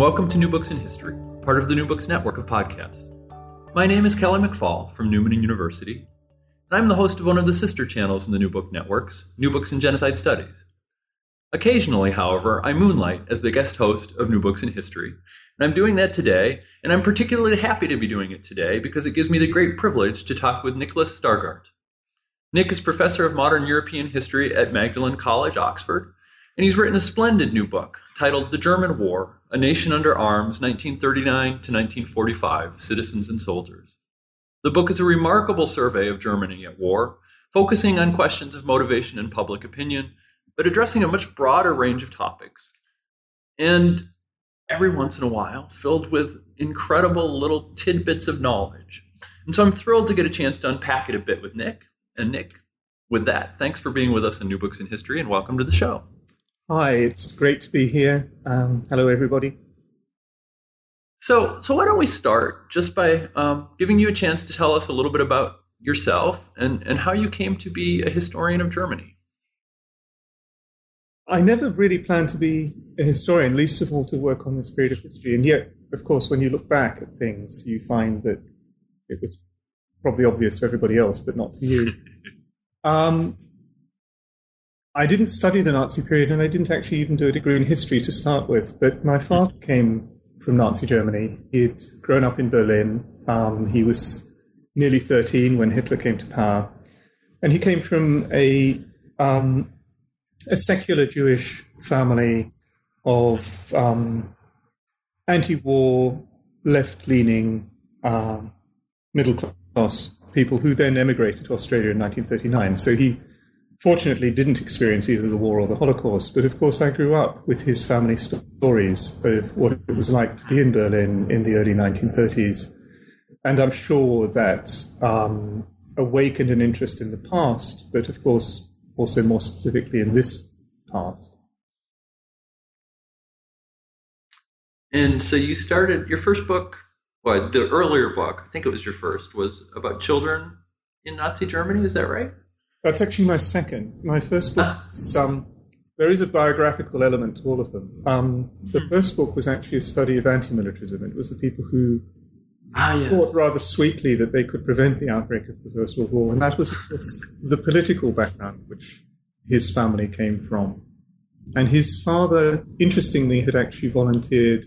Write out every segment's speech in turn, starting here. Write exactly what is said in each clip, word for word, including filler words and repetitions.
welcome to New Books in History, part of the New Books Network of podcasts. My name is Kelly McFall from Newman University, and I'm the host of one of the sister channels in the New Book Networks, New Books in Genocide Studies. Occasionally, however, I moonlight as the guest host of New Books in History, and I'm doing that today, and I'm particularly happy to be doing it today because it gives me the great privilege to talk with Nicholas Stargart. Nick is professor of modern European history at Magdalen College, Oxford, and he's written a splendid new book titled The German War, A Nation Under Arms, nineteen thirty-nine to nineteen forty-five, Citizens and Soldiers. The book is a remarkable survey of Germany at war, focusing on questions of motivation and public opinion, but addressing a much broader range of topics. And every once in a while, filled with incredible little tidbits of knowledge. And so I'm thrilled to get a chance to unpack it a bit with Nick. And Nick, with that, thanks for being with us in New Books in History, and welcome to the show. Hi, it's great to be here. Um, hello, everybody. So, so why don't we start just by um, giving you a chance to tell us a little bit about yourself and, and how you came to be a historian of Germany. I never really planned to be a historian, least of all to work on this period of history. And yet, of course, when you look back at things, you find that it was probably obvious to everybody else, but not to you. um, I didn't study the Nazi period, and I didn't actually even do a degree in history to start with. But my father came from Nazi Germany. He'd grown up in Berlin. Um, he was nearly thirteen when Hitler came to power. And he came from a um, a secular Jewish family of um, anti-war, left-leaning, uh, middle-class people who then emigrated to Australia in nineteen thirty-nine. So he fortunately didn't experience either the war or the Holocaust. But of course, I grew up with his family stories of what it was like to be in Berlin in the early nineteen thirties. And I'm sure that um, awakened an interest in the past, but of course, also more specifically in this past. And so you started, your first book, well, the earlier book, I think it was your first, was about children in Nazi Germany, is that right? That's actually my second. My first book, um, there is a biographical element to all of them. Um, the first book was actually a study of anti-militarism. It was the people who ah, yes. thought rather sweetly that they could prevent the outbreak of the First World War. And that was, of course, the political background which his family came from. And his father, interestingly, had actually volunteered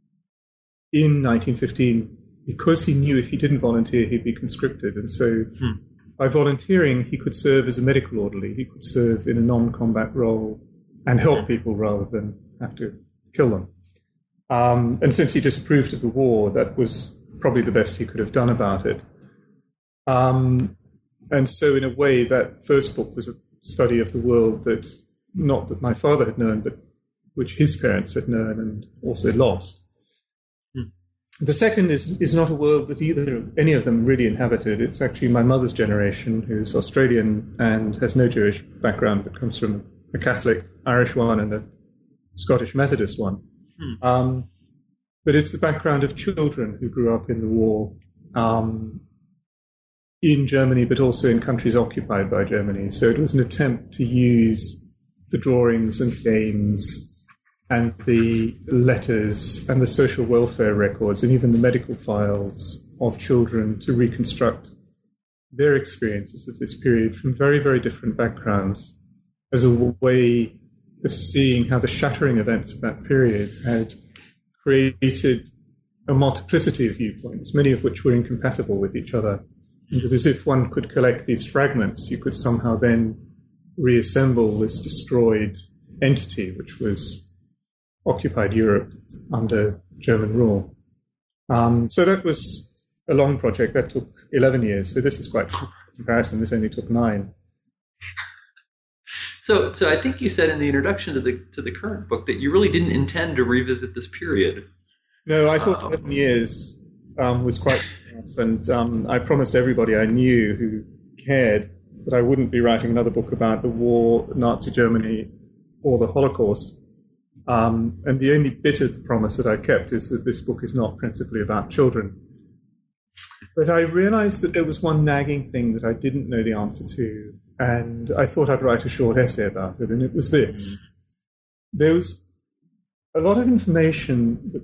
in nineteen fifteen because he knew if he didn't volunteer, he'd be conscripted. And so hmm. by volunteering, he could serve as a medical orderly. He could serve in a non-combat role and help people rather than have to kill them. Um, and since he disapproved of the war, that was probably the best he could have done about it. Um, and so in a way, that first book was a study of the world that, not that my father had known, but which his parents had known and also lost. The second is, is not a world that either any of them really inhabited. It's actually my mother's generation, who's Australian and has no Jewish background, but comes from a Catholic Irish one and a Scottish Methodist one. Hmm. Um, but it's the background of children who grew up in the war um, in Germany, but also in countries occupied by Germany. So it was an attempt to use the drawings and games and the letters and the social welfare records and even the medical files of children to reconstruct their experiences of this period from very, very different backgrounds as a way of seeing how the shattering events of that period had created a multiplicity of viewpoints, many of which were incompatible with each other. And that as if one could collect these fragments, you could somehow then reassemble this destroyed entity, which was occupied Europe under German rule. Um, so that was a long project. That took eleven years. So this is quite a comparison. This only took nine. So, so I think you said in the introduction to the to the current book that you really didn't intend to revisit this period. No, I thought um, eleven years um, was quite enough, and um, I promised everybody I knew who cared that I wouldn't be writing another book about the war, Nazi Germany, or the Holocaust. Um, and the only bit of the promise that I kept is that this book is not principally about children. But I realized that there was one nagging thing that I didn't know the answer to, and I thought I'd write a short essay about it, and it was this. There was a lot of information that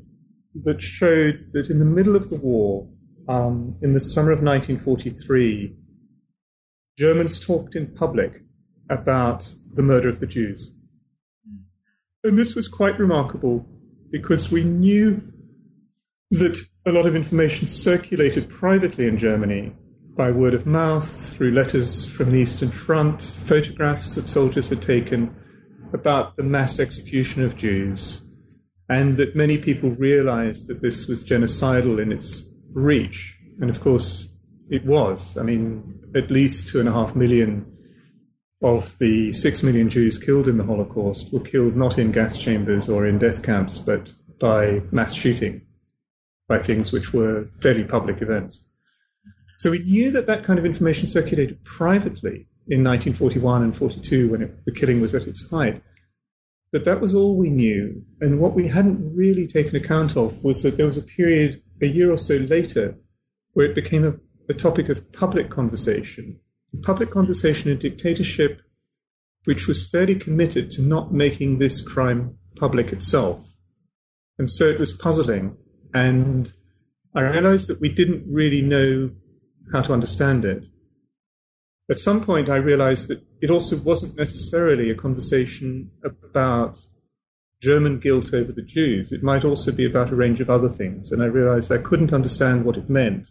that showed that in the middle of the war, um, in the summer of nineteen forty-three, Germans talked in public about the murder of the Jews. And this was quite remarkable because we knew that a lot of information circulated privately in Germany by word of mouth, through letters from the Eastern Front, photographs that soldiers had taken about the mass execution of Jews, and that many people realized that this was genocidal in its reach. And of course, it was. I mean, at least two and a half million of the six million Jews killed in the Holocaust were killed not in gas chambers or in death camps, but by mass shooting, by things which were fairly public events. So we knew that that kind of information circulated privately in nineteen forty-one and forty-two when it, the killing was at its height. But that was all we knew. And what we hadn't really taken account of was that there was a period a year or so later where it became a, a topic of public conversation. Public conversation in a dictatorship which was fairly committed to not making this crime public itself. And so it was puzzling. And I realized that we didn't really know how to understand it. At some point, I realized that it also wasn't necessarily a conversation about German guilt over the Jews. It might also be about a range of other things. And I realized I couldn't understand what it meant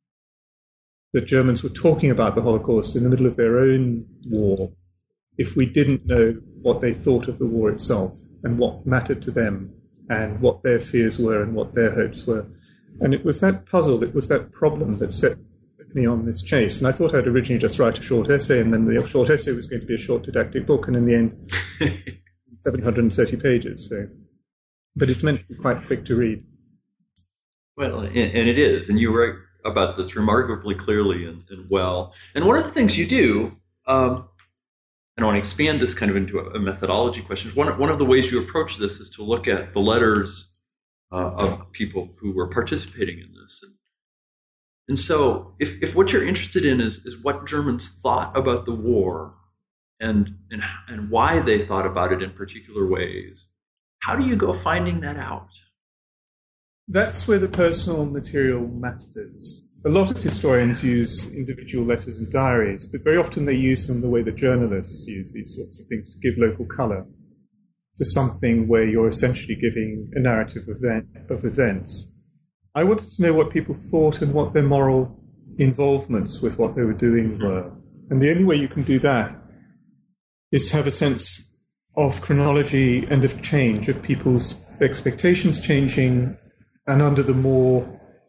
that Germans were talking about the Holocaust in the middle of their own war if we didn't know what they thought of the war itself and what mattered to them and what their fears were and what their hopes were. And it was that puzzle, it was that problem that set me on this chase. And I thought I'd originally just write a short essay, and then the short essay was going to be a short didactic book, and in the end, seven hundred thirty pages. So, but it's meant to be quite quick to read. Well, and it is, and you write about this remarkably clearly and, and well. And one of the things you do, um, and I want to expand this kind of into a, a methodology question. One, one of the ways you approach this is to look at the letters uh, of people who were participating in this. And, And so if, if what you're interested in is, is what Germans thought about the war and, and and why they thought about it in particular ways, how do you go finding that out? That's where the personal material matters. A lot of historians use individual letters and diaries, but very often they use them the way that journalists use these sorts of things, to give local colour to something where you're essentially giving a narrative event, of events. I wanted to know what people thought and what their moral involvements with what they were doing were. And the only way you can do that is to have a sense of chronology and of change, of people's expectations changing, and under the more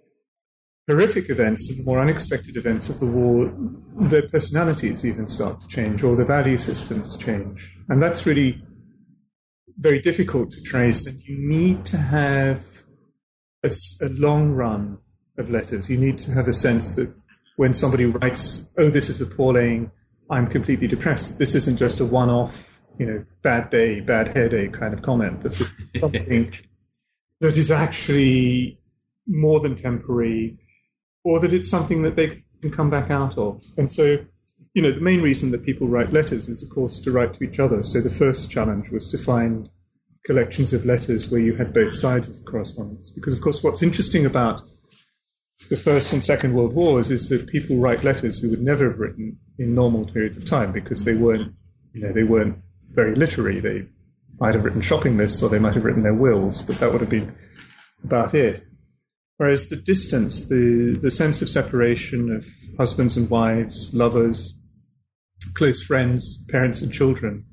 horrific events and the more unexpected events of the war, their personalities even start to change, or their value systems change. And that's really very difficult to trace, and you need to have A, a long run of letters. You need to have a sense that when somebody writes, oh, this is appalling, I'm completely depressed, this isn't just a one-off, you know, bad day, bad headache kind of comment, that this is something that is actually more than temporary, or that it's something that they can come back out of. And so, you know, the main reason that people write letters is, of course, to write to each other. So the first challenge was to find collections of letters where you had both sides of the correspondence. Because, of course, what's interesting about the First and Second World Wars is that people write letters who would never have written in normal periods of time, because they weren't, you know, they weren't very literary. They might have written shopping lists, or they might have written their wills, but that would have been about it. Whereas the distance, the, the sense of separation of husbands and wives, lovers, close friends, parents and children,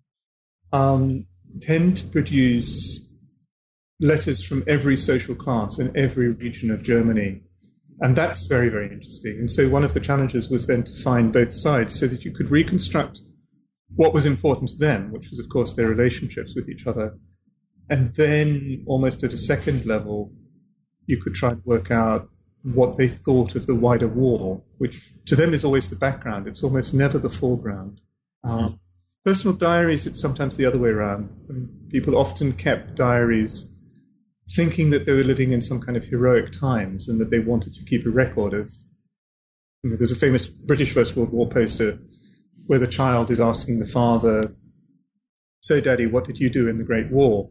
um, tend to produce letters from every social class in every region of Germany. And that's very, very interesting. And so one of the challenges was then to find both sides so that you could reconstruct what was important to them, which was, of course, their relationships with each other. And then, almost at a second level, you could try and work out what they thought of the wider war, which to them is always the background. It's almost never the foreground. Um, personal diaries, it's sometimes the other way around. I mean, people often kept diaries thinking that they were living in some kind of heroic times and that they wanted to keep a record of... You know, there's a famous British First World War poster where the child is asking the father, "So, Daddy, what did you do in the Great War?"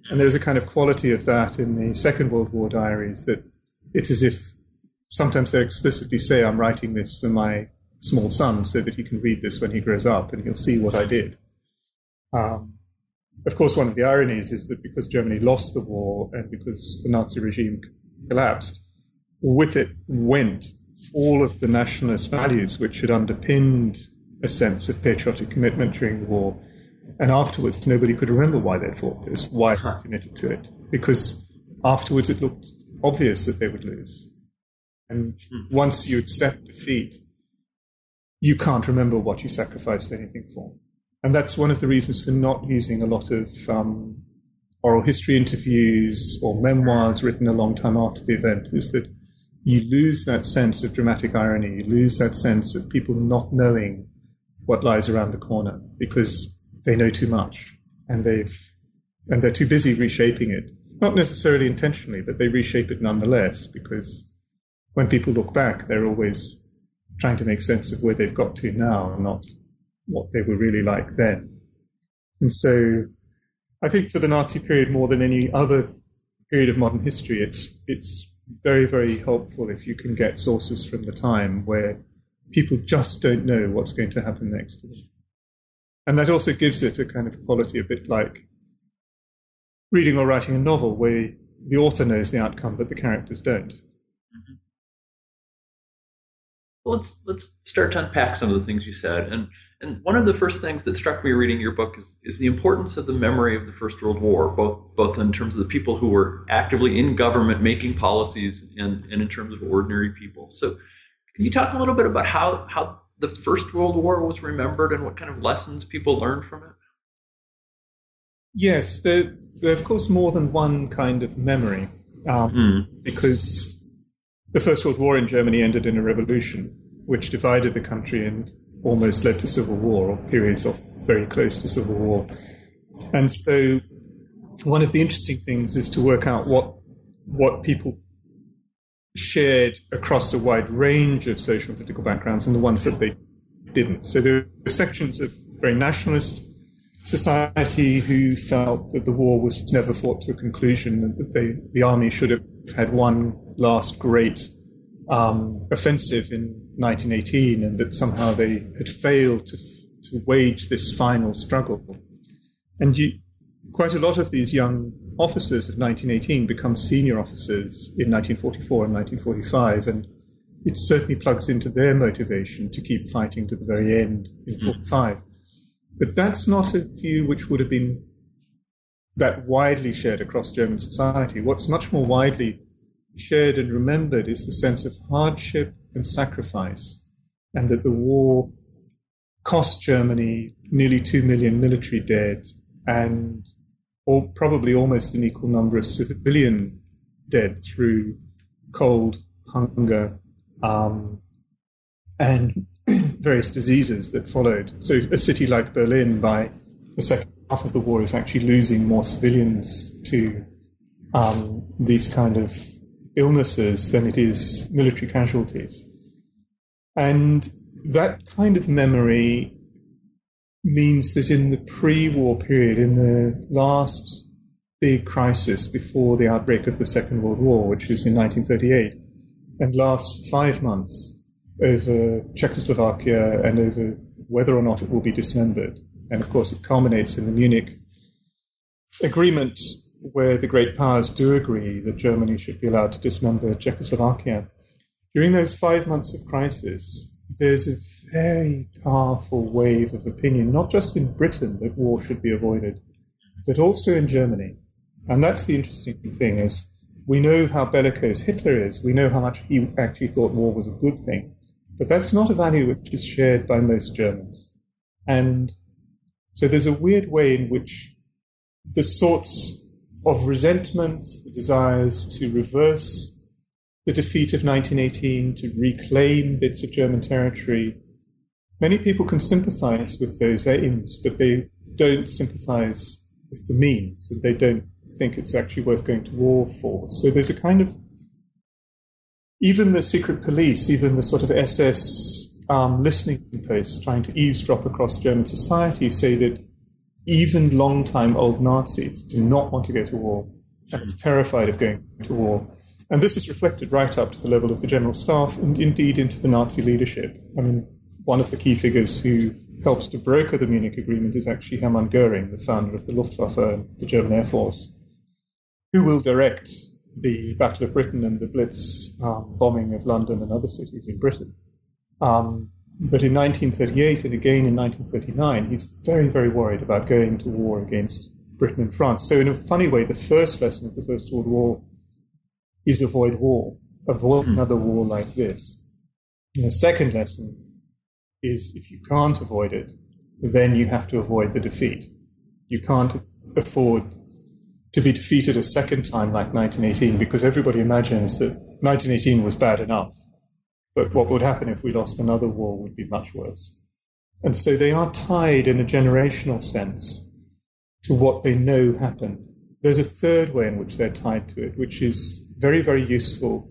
And there's a kind of quality of that in the Second World War diaries, that it's as if sometimes they explicitly say, I'm writing this for my small son so that he can read this when he grows up and he'll see what I did. Um, of course, one of the ironies is that because Germany lost the war and because the Nazi regime collapsed, with it went all of the nationalist values which had underpinned a sense of patriotic commitment during the war. And afterwards, nobody could remember why they'd fought this, why they committed to it, because afterwards it looked obvious that they would lose. And once you accept defeat, you can't remember what you sacrificed anything for. And that's one of the reasons for not using a lot of um, oral history interviews or memoirs written a long time after the event, is that you lose that sense of dramatic irony, you lose that sense of people not knowing what lies around the corner because they know too much and they've and they're too busy reshaping it. Not necessarily intentionally, but they reshape it nonetheless, because when people look back, they're always trying to make sense of where they've got to now and not what they were really like then. And so I think for the Nazi period, more than any other period of modern history, it's it's very, very helpful if you can get sources from the time where people just don't know what's going to happen next to them. And that also gives it a kind of quality a bit like reading or writing a novel where the author knows the outcome, but the characters don't. Mm-hmm. Well, let's let's start to unpack some of the things you said. And and one of the first things that struck me reading your book is, is the importance of the memory of the First World War, both both in terms of the people who were actively in government making policies and, and in terms of ordinary people. So can you talk a little bit about how, how the First World War was remembered and what kind of lessons people learned from it? Yes, there, there are, of course, more than one kind of memory, um, mm. because the First World War in Germany ended in a revolution, which divided the country and almost led to civil war, or periods of very close to civil war. And so one of the interesting things is to work out what what people shared across a wide range of social and political backgrounds and the ones that they didn't. So there were sections of very nationalist society who felt that the war was never fought to a conclusion and that they, the army should have had one last great um, offensive in nineteen eighteen, and that somehow they had failed to, to wage this final struggle. And you, quite a lot of these young officers of nineteen eighteen become senior officers in nineteen forty-four and nineteen forty-five, and it certainly plugs into their motivation to keep fighting to the very end in forty-five. But that's not a view which would have been that widely shared across German society. What's much more widely shared and remembered is the sense of hardship and sacrifice, and that the war cost Germany nearly two million military dead and or probably almost an equal number of civilian dead through cold, hunger, um, and various diseases that followed. So a city like Berlin, by the second half of the war, is actually losing more civilians to um, these kind of illnesses than it is military casualties. And that kind of memory means that in the pre-war period, in the last big crisis before the outbreak of the Second World War, which is in nineteen thirty-eight, and lasts five months over Czechoslovakia and over whether or not it will be dismembered. And of course it culminates in the Munich Agreement, where the great powers do agree that Germany should be allowed to dismember Czechoslovakia. During those five months of crisis, there's a very powerful wave of opinion, not just in Britain that war should be avoided, but also in Germany. And that's the interesting thing, is we know how bellicose Hitler is. We know how much he actually thought war was a good thing. But that's not a value which is shared by most Germans. And so there's a weird way in which the sorts of resentments, the desires to reverse the defeat of nineteen eighteen, to reclaim bits of German territory, many people can sympathize with those aims, but they don't sympathize with the means, and they don't think it's actually worth going to war for. So there's a kind of, even the secret police, even the sort of S S um, listening posts trying to eavesdrop across German society say that even long-time old Nazis do not want to go to war and are terrified of going to war. And this is reflected right up to the level of the General Staff and indeed into the Nazi leadership. I mean, one of the key figures who helps to broker the Munich Agreement is actually Hermann Göring, the founder of the Luftwaffe and the German Air Force, who will direct the Battle of Britain and the Blitz um, bombing of London and other cities in Britain. Um, but in nineteen thirty-eight and again in nineteen thirty-nine, he's very, very worried about going to war against Britain and France. So in a funny way, the first lesson of the First World War is avoid war, avoid another war like this. And the second lesson is if you can't avoid it, then you have to avoid the defeat. You can't afford to be defeated a second time like nineteen eighteen, because everybody imagines that nineteen eighteen was bad enough. But what would happen if we lost another war would be much worse. And so they are tied in a generational sense to what they know happened. There's a third way in which they're tied to it, which is very, very useful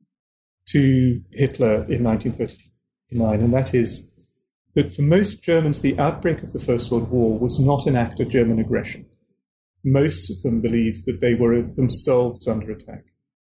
to Hitler in nineteen thirty-nine, and that is that for most Germans, the outbreak of the First World War was not an act of German aggression. Most of them believed that they were themselves under attack.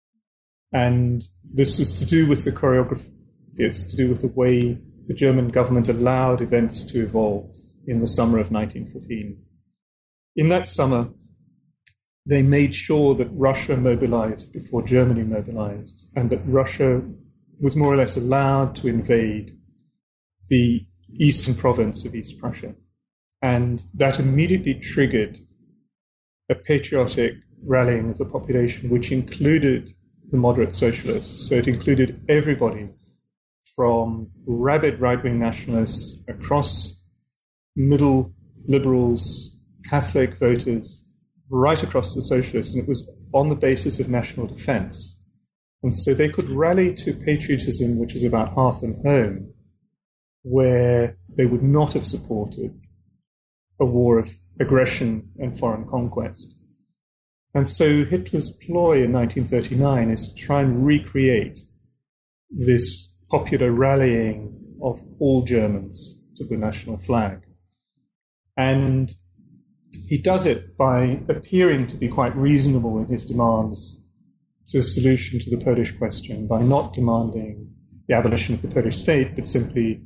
And this was to do with the choreography. It's to do with the way the German government allowed events to evolve in the summer of nineteen fourteen. In that summer, they made sure that Russia mobilized before Germany mobilized, and that Russia was more or less allowed to invade the eastern province of East Prussia. And that immediately triggered a patriotic rallying of the population, which included the moderate socialists. So it included everybody from rabid right-wing nationalists across middle liberals, Catholic voters, right across the socialists, and it was on the basis of national defense. And so they could rally to patriotism, which is about hearth and home, where they would not have supported a war of aggression and foreign conquest. And so Hitler's ploy in nineteen thirty-nine is to try and recreate this popular rallying of all Germans to the national flag. And he does it by appearing to be quite reasonable in his demands to a solution to the Polish question, by not demanding the abolition of the Polish state, but simply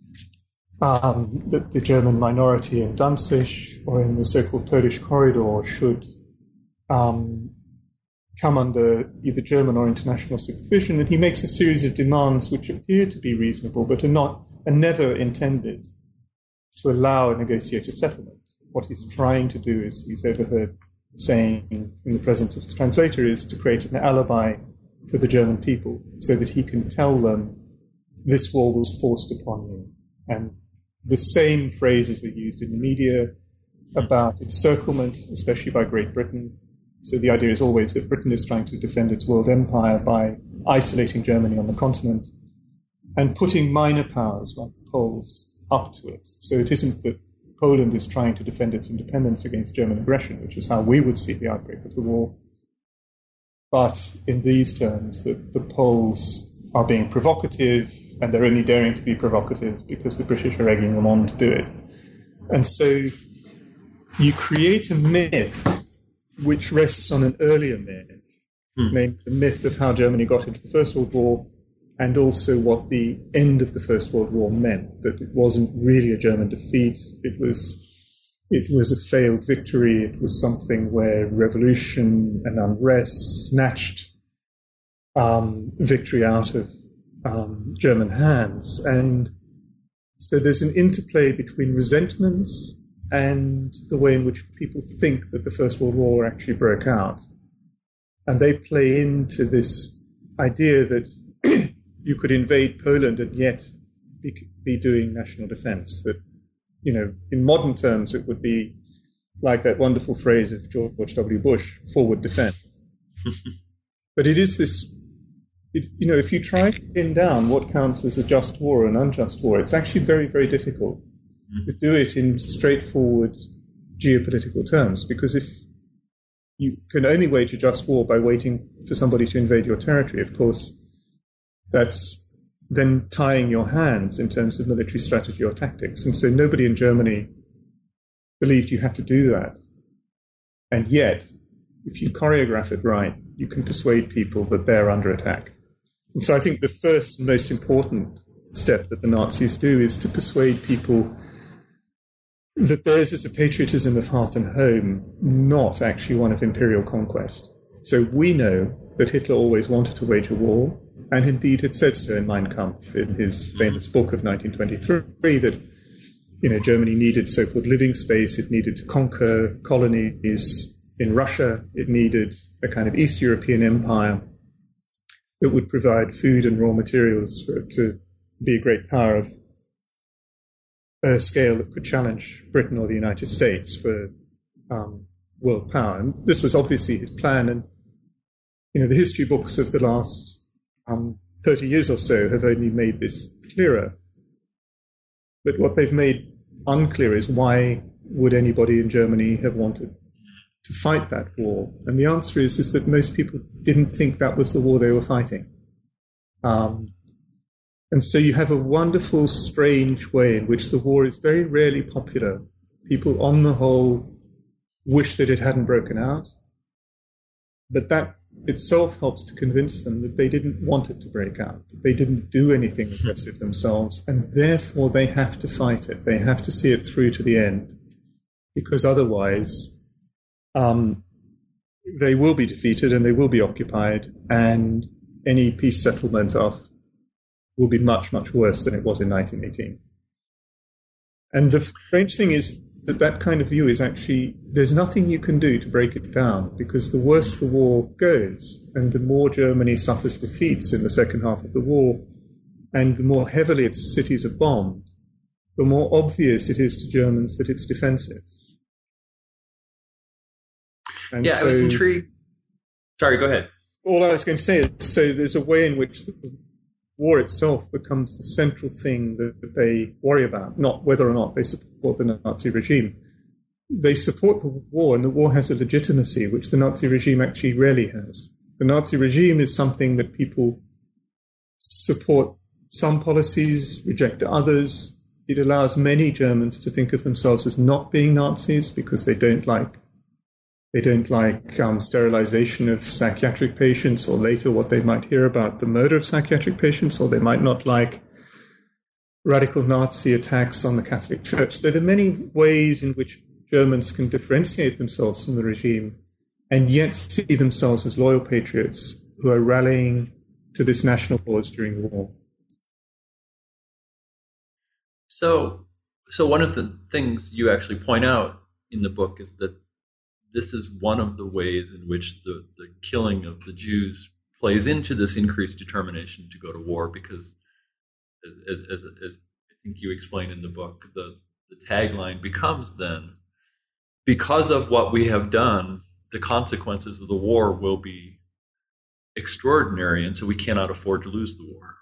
um, that the German minority in Danzig or in the so-called Polish corridor should um, come under either German or international supervision. And he makes a series of demands which appear to be reasonable, but are not, are never intended to allow a negotiated settlement. What he's trying to do is, he's overheard saying in the presence of his translator, is to create an alibi for the German people so that he can tell them this war was forced upon you. And the same phrases are used in the media about encirclement, especially by Great Britain. So the idea is always that Britain is trying to defend its world empire by isolating Germany on the continent and putting minor powers like the Poles up to it. So it isn't that Poland is trying to defend its independence against German aggression, which is how we would see the outbreak of the war. But in these terms, that the Poles are being provocative, and they're only daring to be provocative because the British are egging them on to do it. And so you create a myth which rests on an earlier myth, hmm. named the myth of how Germany got into the First World War, and also what the end of the First World War meant, that it wasn't really a German defeat, it was it was a failed victory, it was something where revolution and unrest snatched um, victory out of um, German hands. And so there's an interplay between resentments and the way in which people think that the First World War actually broke out. And they play into this idea that you could invade Poland and yet be, be doing national defense. That, you know, in modern terms, it would be like that wonderful phrase of George W. Bush, forward defense. But it is this, it, you know, if you try to pin down what counts as a just war or an unjust war, it's actually very, very difficult to do it in straightforward geopolitical terms, because if you can only wage a just war by waiting for somebody to invade your territory, of course, that's then tying your hands in terms of military strategy or tactics. And so nobody in Germany believed you had to do that. And yet, if you choreograph it right, you can persuade people that they're under attack. And so I think the first and most important step that the Nazis do is to persuade people that theirs is a patriotism of hearth and home, not actually one of imperial conquest. So we know that Hitler always wanted to wage a war, and indeed had said so in Mein Kampf, in his famous book of nineteen twenty-three, that, you know, Germany needed so-called living space, it needed to conquer colonies in Russia, it needed a kind of East European empire that would provide food and raw materials for it to be a great power of a scale that could challenge Britain or the United States for um, world power. And this was obviously his plan. And, you know, the history books of the last um, thirty years or so have only made this clearer. But what they've made unclear is why would anybody in Germany have wanted to fight that war? And the answer is, is that most people didn't think that was the war they were fighting. Um, And so you have a wonderful, strange way in which the war is very rarely popular. People, on the whole, wish that it hadn't broken out. But that itself helps to convince them that they didn't want it to break out, that they didn't do anything aggressive themselves, and therefore they have to fight it. They have to see it through to the end, because otherwise um, they will be defeated and they will be occupied, and any peace settlement of will be much, much worse than it was in nineteen eighteen. And the strange thing is that that kind of view is actually, there's nothing you can do to break it down, because the worse the war goes, and the more Germany suffers defeats in the second half of the war, and the more heavily its cities are bombed, the more obvious it is to Germans that it's defensive. And yeah, so, I was intrigued. Sorry, go ahead. All I was going to say is, so there's a way in which the war itself becomes the central thing that, that they worry about, not whether or not they support the Nazi regime. They support the war, and the war has a legitimacy which the Nazi regime actually rarely has. The Nazi regime is something that people support some policies, reject others. It allows many Germans to think of themselves as not being Nazis because they don't like They don't like um, sterilization of psychiatric patients, or later what they might hear about the murder of psychiatric patients, or they might not like radical Nazi attacks on the Catholic Church. So there are many ways in which Germans can differentiate themselves from the regime and yet see themselves as loyal patriots who are rallying to this national cause during the war. So, so one of the things you actually point out in the book is that this is one of the ways in which the, the killing of the Jews plays into this increased determination to go to war, because, as, as, as I think you explain in the book, the, the tagline becomes then, because of what we have done, the consequences of the war will be extraordinary, and so we cannot afford to lose the war.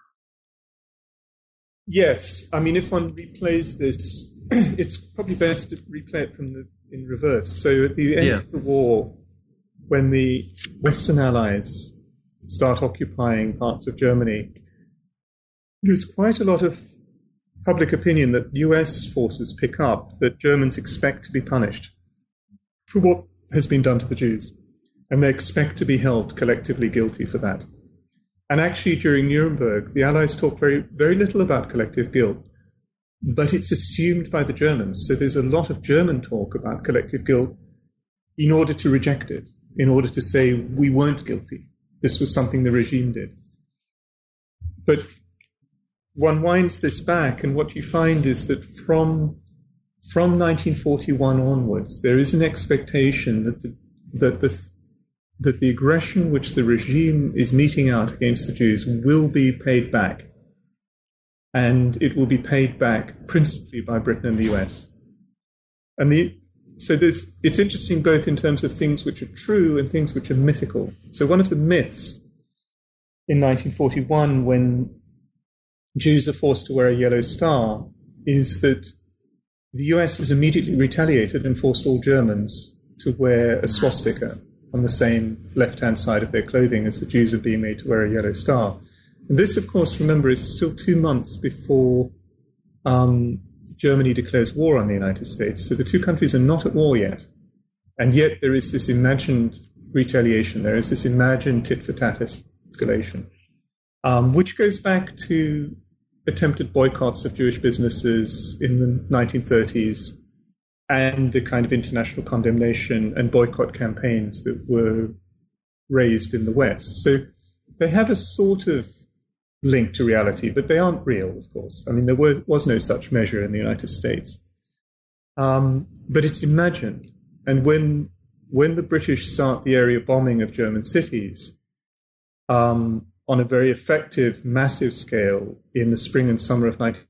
Yes. I mean, if one replays this, it's probably best to replay it from the in reverse. So at the end yeah. of the war, when the Western Allies start occupying parts of Germany, there's quite a lot of public opinion that U S forces pick up that Germans expect to be punished for what has been done to the Jews. And they expect to be held collectively guilty for that. And actually, during Nuremberg, the Allies talk very, very little about collective guilt. But it's assumed by the Germans. So there's a lot of German talk about collective guilt in order to reject it, in order to say we weren't guilty. This was something the regime did. But one winds this back, and what you find is that from, from nineteen forty-one onwards, there is an expectation that the, that the, that the aggression which the regime is meting out against the Jews will be paid back. And it will be paid back principally by Britain and the U S. And the, so there's, it's interesting both in terms of things which are true and things which are mythical. So one of the myths in nineteen forty-one, when Jews are forced to wear a yellow star, is that the U S has immediately retaliated and forced all Germans to wear a swastika on the same left-hand side of their clothing as the Jews are being made to wear a yellow star. And this, of course, remember, is still two months before um, Germany declares war on the United States. So the two countries are not at war yet. And yet there is this imagined retaliation. There is this imagined tit-for-tat escalation, um, which goes back to attempted boycotts of Jewish businesses in the nineteen thirties and the kind of international condemnation and boycott campaigns that were raised in the West. So they have a sort of link to reality, but they aren't real, of course. I mean, there was, was no such measure in the United States. Um, but it's imagined. And when when the British start the area bombing of German cities um, on a very effective, massive scale in the spring and summer of nineteen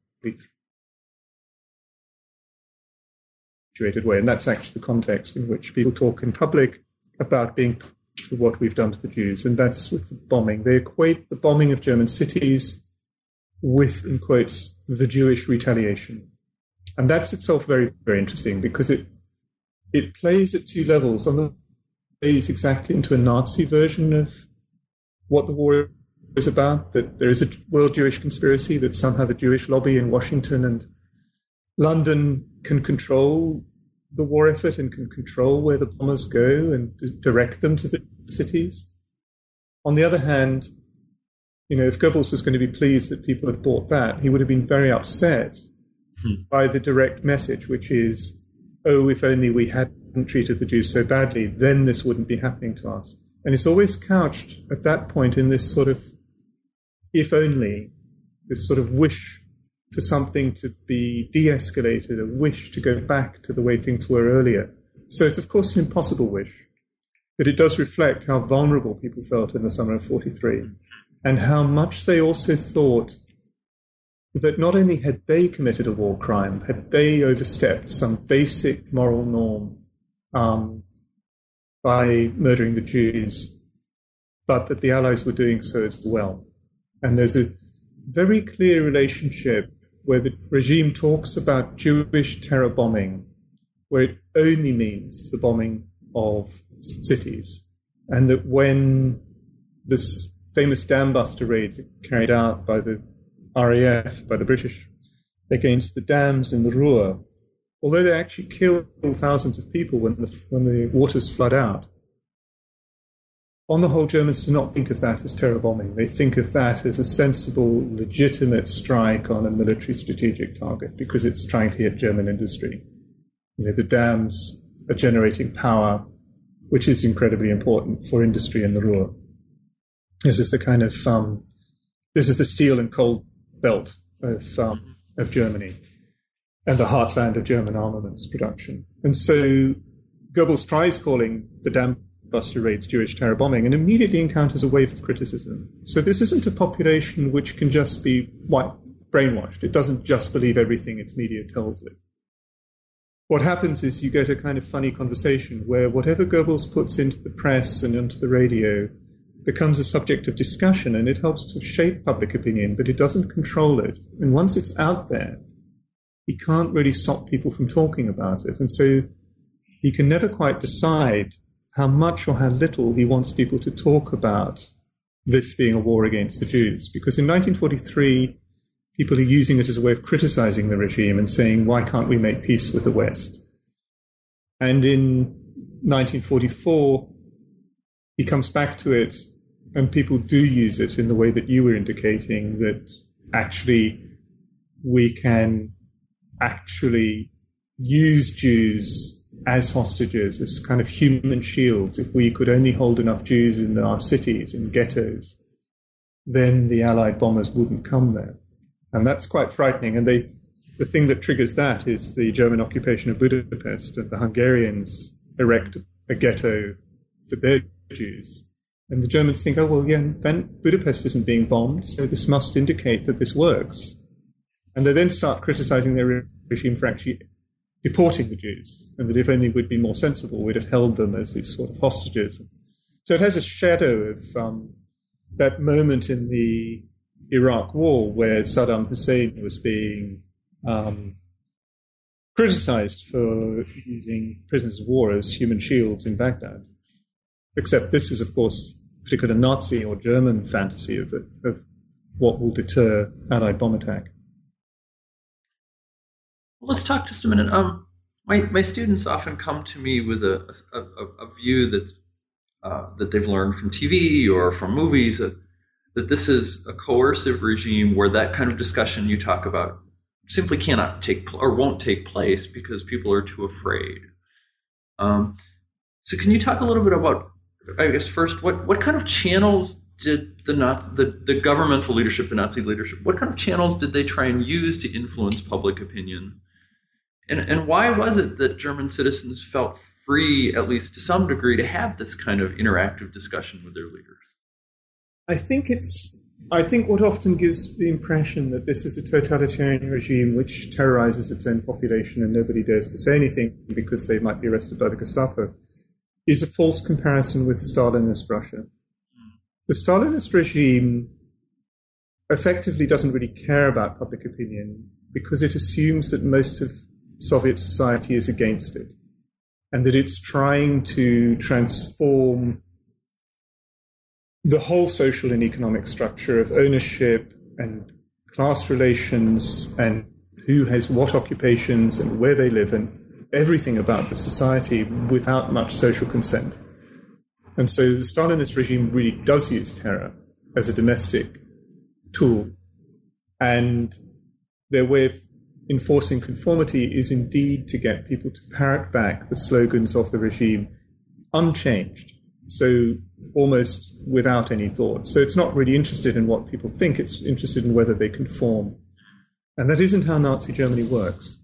forty-three, way, and that's actually the context in which people talk in public about being punished for what we've done to the Jews, and that's with the bombing. They equate the bombing of German cities with, in quotes, the Jewish retaliation. And that's itself very, very interesting because it it plays at two levels. On the plays exactly into a Nazi version of what the war is about, that there is a world Jewish conspiracy, that somehow the Jewish lobby in Washington and London can control the war effort and can control where the bombers go and direct them to the cities. On the other hand, you know, if Goebbels was going to be pleased that people had bought that, he would have been very upset hmm. by the direct message, which is, oh, if only we hadn't treated the Jews so badly, then this wouldn't be happening to us. And it's always couched at that point in this sort of, if only, this sort of wish for something to be de-escalated, a wish to go back to the way things were earlier. So it's, of course, an impossible wish, but it does reflect how vulnerable people felt in the summer of forty-three and how much they also thought that not only had they committed a war crime, had they overstepped some basic moral norm um, by murdering the Jews, but that the Allies were doing so as well. And there's a very clear relationship where the regime talks about Jewish terror bombing, where it only means the bombing of cities, and that when this famous dam buster raids carried out by the R A F, by the British, against the dams in the Ruhr, although they actually kill thousands of people when the, when the waters flood out, on the whole, Germans do not think of that as terror bombing. They think of that as a sensible, legitimate strike on a military strategic target because it's trying to hit German industry. You know, the dams are generating power, which is incredibly important for industry in the Ruhr. This is the kind of um, this is the steel and coal belt of um, of Germany and the heartland of German armaments production. And so Goebbels tries calling the dam buster raids Jewish terror bombing and immediately encounters a wave of criticism. So this isn't a population which can just be white brainwashed. It doesn't just believe everything its media tells it. What happens is you get a kind of funny conversation where whatever Goebbels puts into the press and into the radio becomes a subject of discussion, and it helps to shape public opinion, but it doesn't control it. And once it's out there, he can't really stop people from talking about it. And so he can never quite decide how much or how little he wants people to talk about this being a war against the Jews. Because in nineteen forty-three, people are using it as a way of criticizing the regime and saying, why can't we make peace with the West? And in nineteen forty-four, he comes back to it, and people do use it in the way that you were indicating, that actually we can actually use Jews as hostages, as kind of human shields. If we could only hold enough Jews in our cities, in ghettos, then the Allied bombers wouldn't come there. And that's quite frightening. And they, the thing that triggers that is the German occupation of Budapest, and the Hungarians erect a ghetto for their Jews. And the Germans think, oh, well, yeah, then Budapest isn't being bombed, so this must indicate that this works. And they then start criticizing their regime for actually deporting the Jews, and that if only we'd been more sensible, we'd have held them as these sort of hostages. So it has a shadow of um, that moment in the Iraq War where Saddam Hussein was being um, criticized for using prisoners of war as human shields in Baghdad. Except this is, of course, a particular Nazi or German fantasy of, of what will deter Allied bomb attack. Well, let's talk just a minute. Um, my my students often come to me with a a, a, a view that's uh, that they've learned from T V or from movies that, that this is a coercive regime where that kind of discussion you talk about simply cannot take or won't take place because people are too afraid. Um, so, can you talk a little bit about, I guess, first, what what kind of channels did the Nazi, the, the governmental leadership, the Nazi leadership, what kind of channels did they try and use to influence public opinion? And, and why was it that German citizens felt free, at least to some degree, to have this kind of interactive discussion with their leaders? I think it's, I think what often gives the impression that this is a totalitarian regime which terrorizes its own population and nobody dares to say anything because they might be arrested by the Gestapo is a false comparison with Stalinist Russia. The Stalinist regime effectively doesn't really care about public opinion because it assumes that most of Soviet society is against it and that it's trying to transform the whole social and economic structure of ownership and class relations and who has what occupations and where they live and everything about the society without much social consent. And so the Stalinist regime really does use terror as a domestic tool. And their way of enforcing conformity is indeed to get people to parrot back the slogans of the regime unchanged. So almost without any thought. So it's not really interested in what people think, it's interested in whether they conform. And that isn't how Nazi Germany works.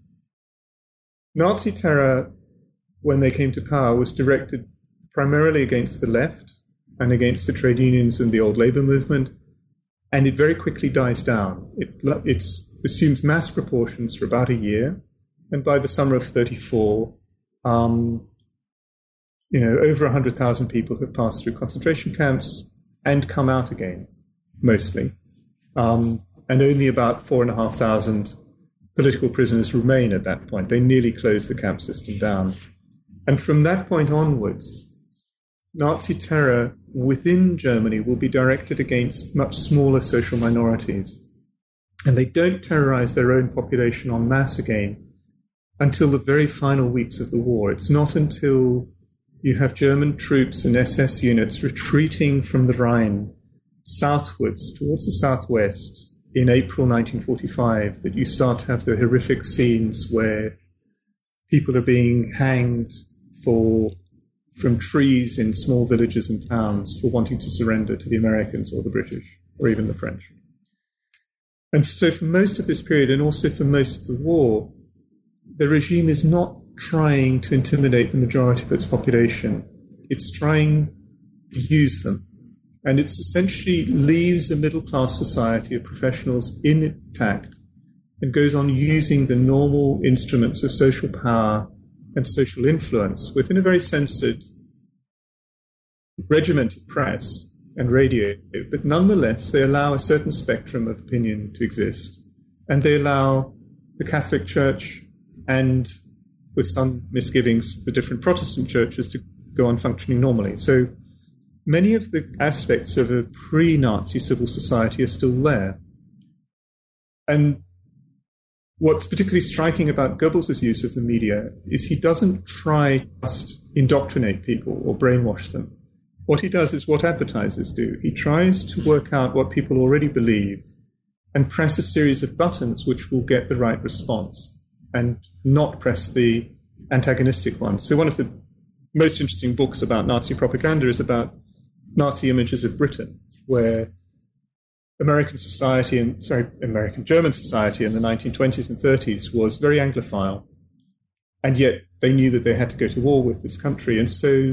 Nazi terror, when they came to power, was directed primarily against the left and against the trade unions and the old labor movement, and it very quickly dies down. It it's, assumes mass proportions for about a year, and by the summer of thirty-four, um, you know, over one hundred thousand people have passed through concentration camps and come out again, mostly. Um, and only about four and a half thousand political prisoners remain at that point. They nearly closed the camp system down. And from that point onwards, Nazi terror within Germany will be directed against much smaller social minorities. And they don't terrorize their own population en masse again until the very final weeks of the war. It's not until you have German troops and S S units retreating from the Rhine southwards towards the southwest in April nineteen forty-five that you start to have the horrific scenes where people are being hanged for from trees in small villages and towns for wanting to surrender to the Americans or the British or even the French. And so for most of this period and also for most of the war, the regime is not trying to intimidate the majority of its population. It's trying to use them. And it essentially leaves a middle-class society of professionals intact and goes on using the normal instruments of social power and social influence within a very censored, regimented press and radio. But nonetheless, they allow a certain spectrum of opinion to exist. And they allow the Catholic Church and, with some misgivings, the different Protestant churches to go on functioning normally. So many of the aspects of a pre-Nazi civil society are still there. And what's particularly striking about Goebbels' use of the media is he doesn't try to just indoctrinate people or brainwash them. What he does is what advertisers do. He tries to work out what people already believe and press a series of buttons which will get the right response and not press the antagonistic one. So one of the most interesting books about Nazi propaganda is about Nazi images of Britain, where American society and sorry, American German society in the nineteen twenties and thirties was very Anglophile, and yet they knew that they had to go to war with this country. And so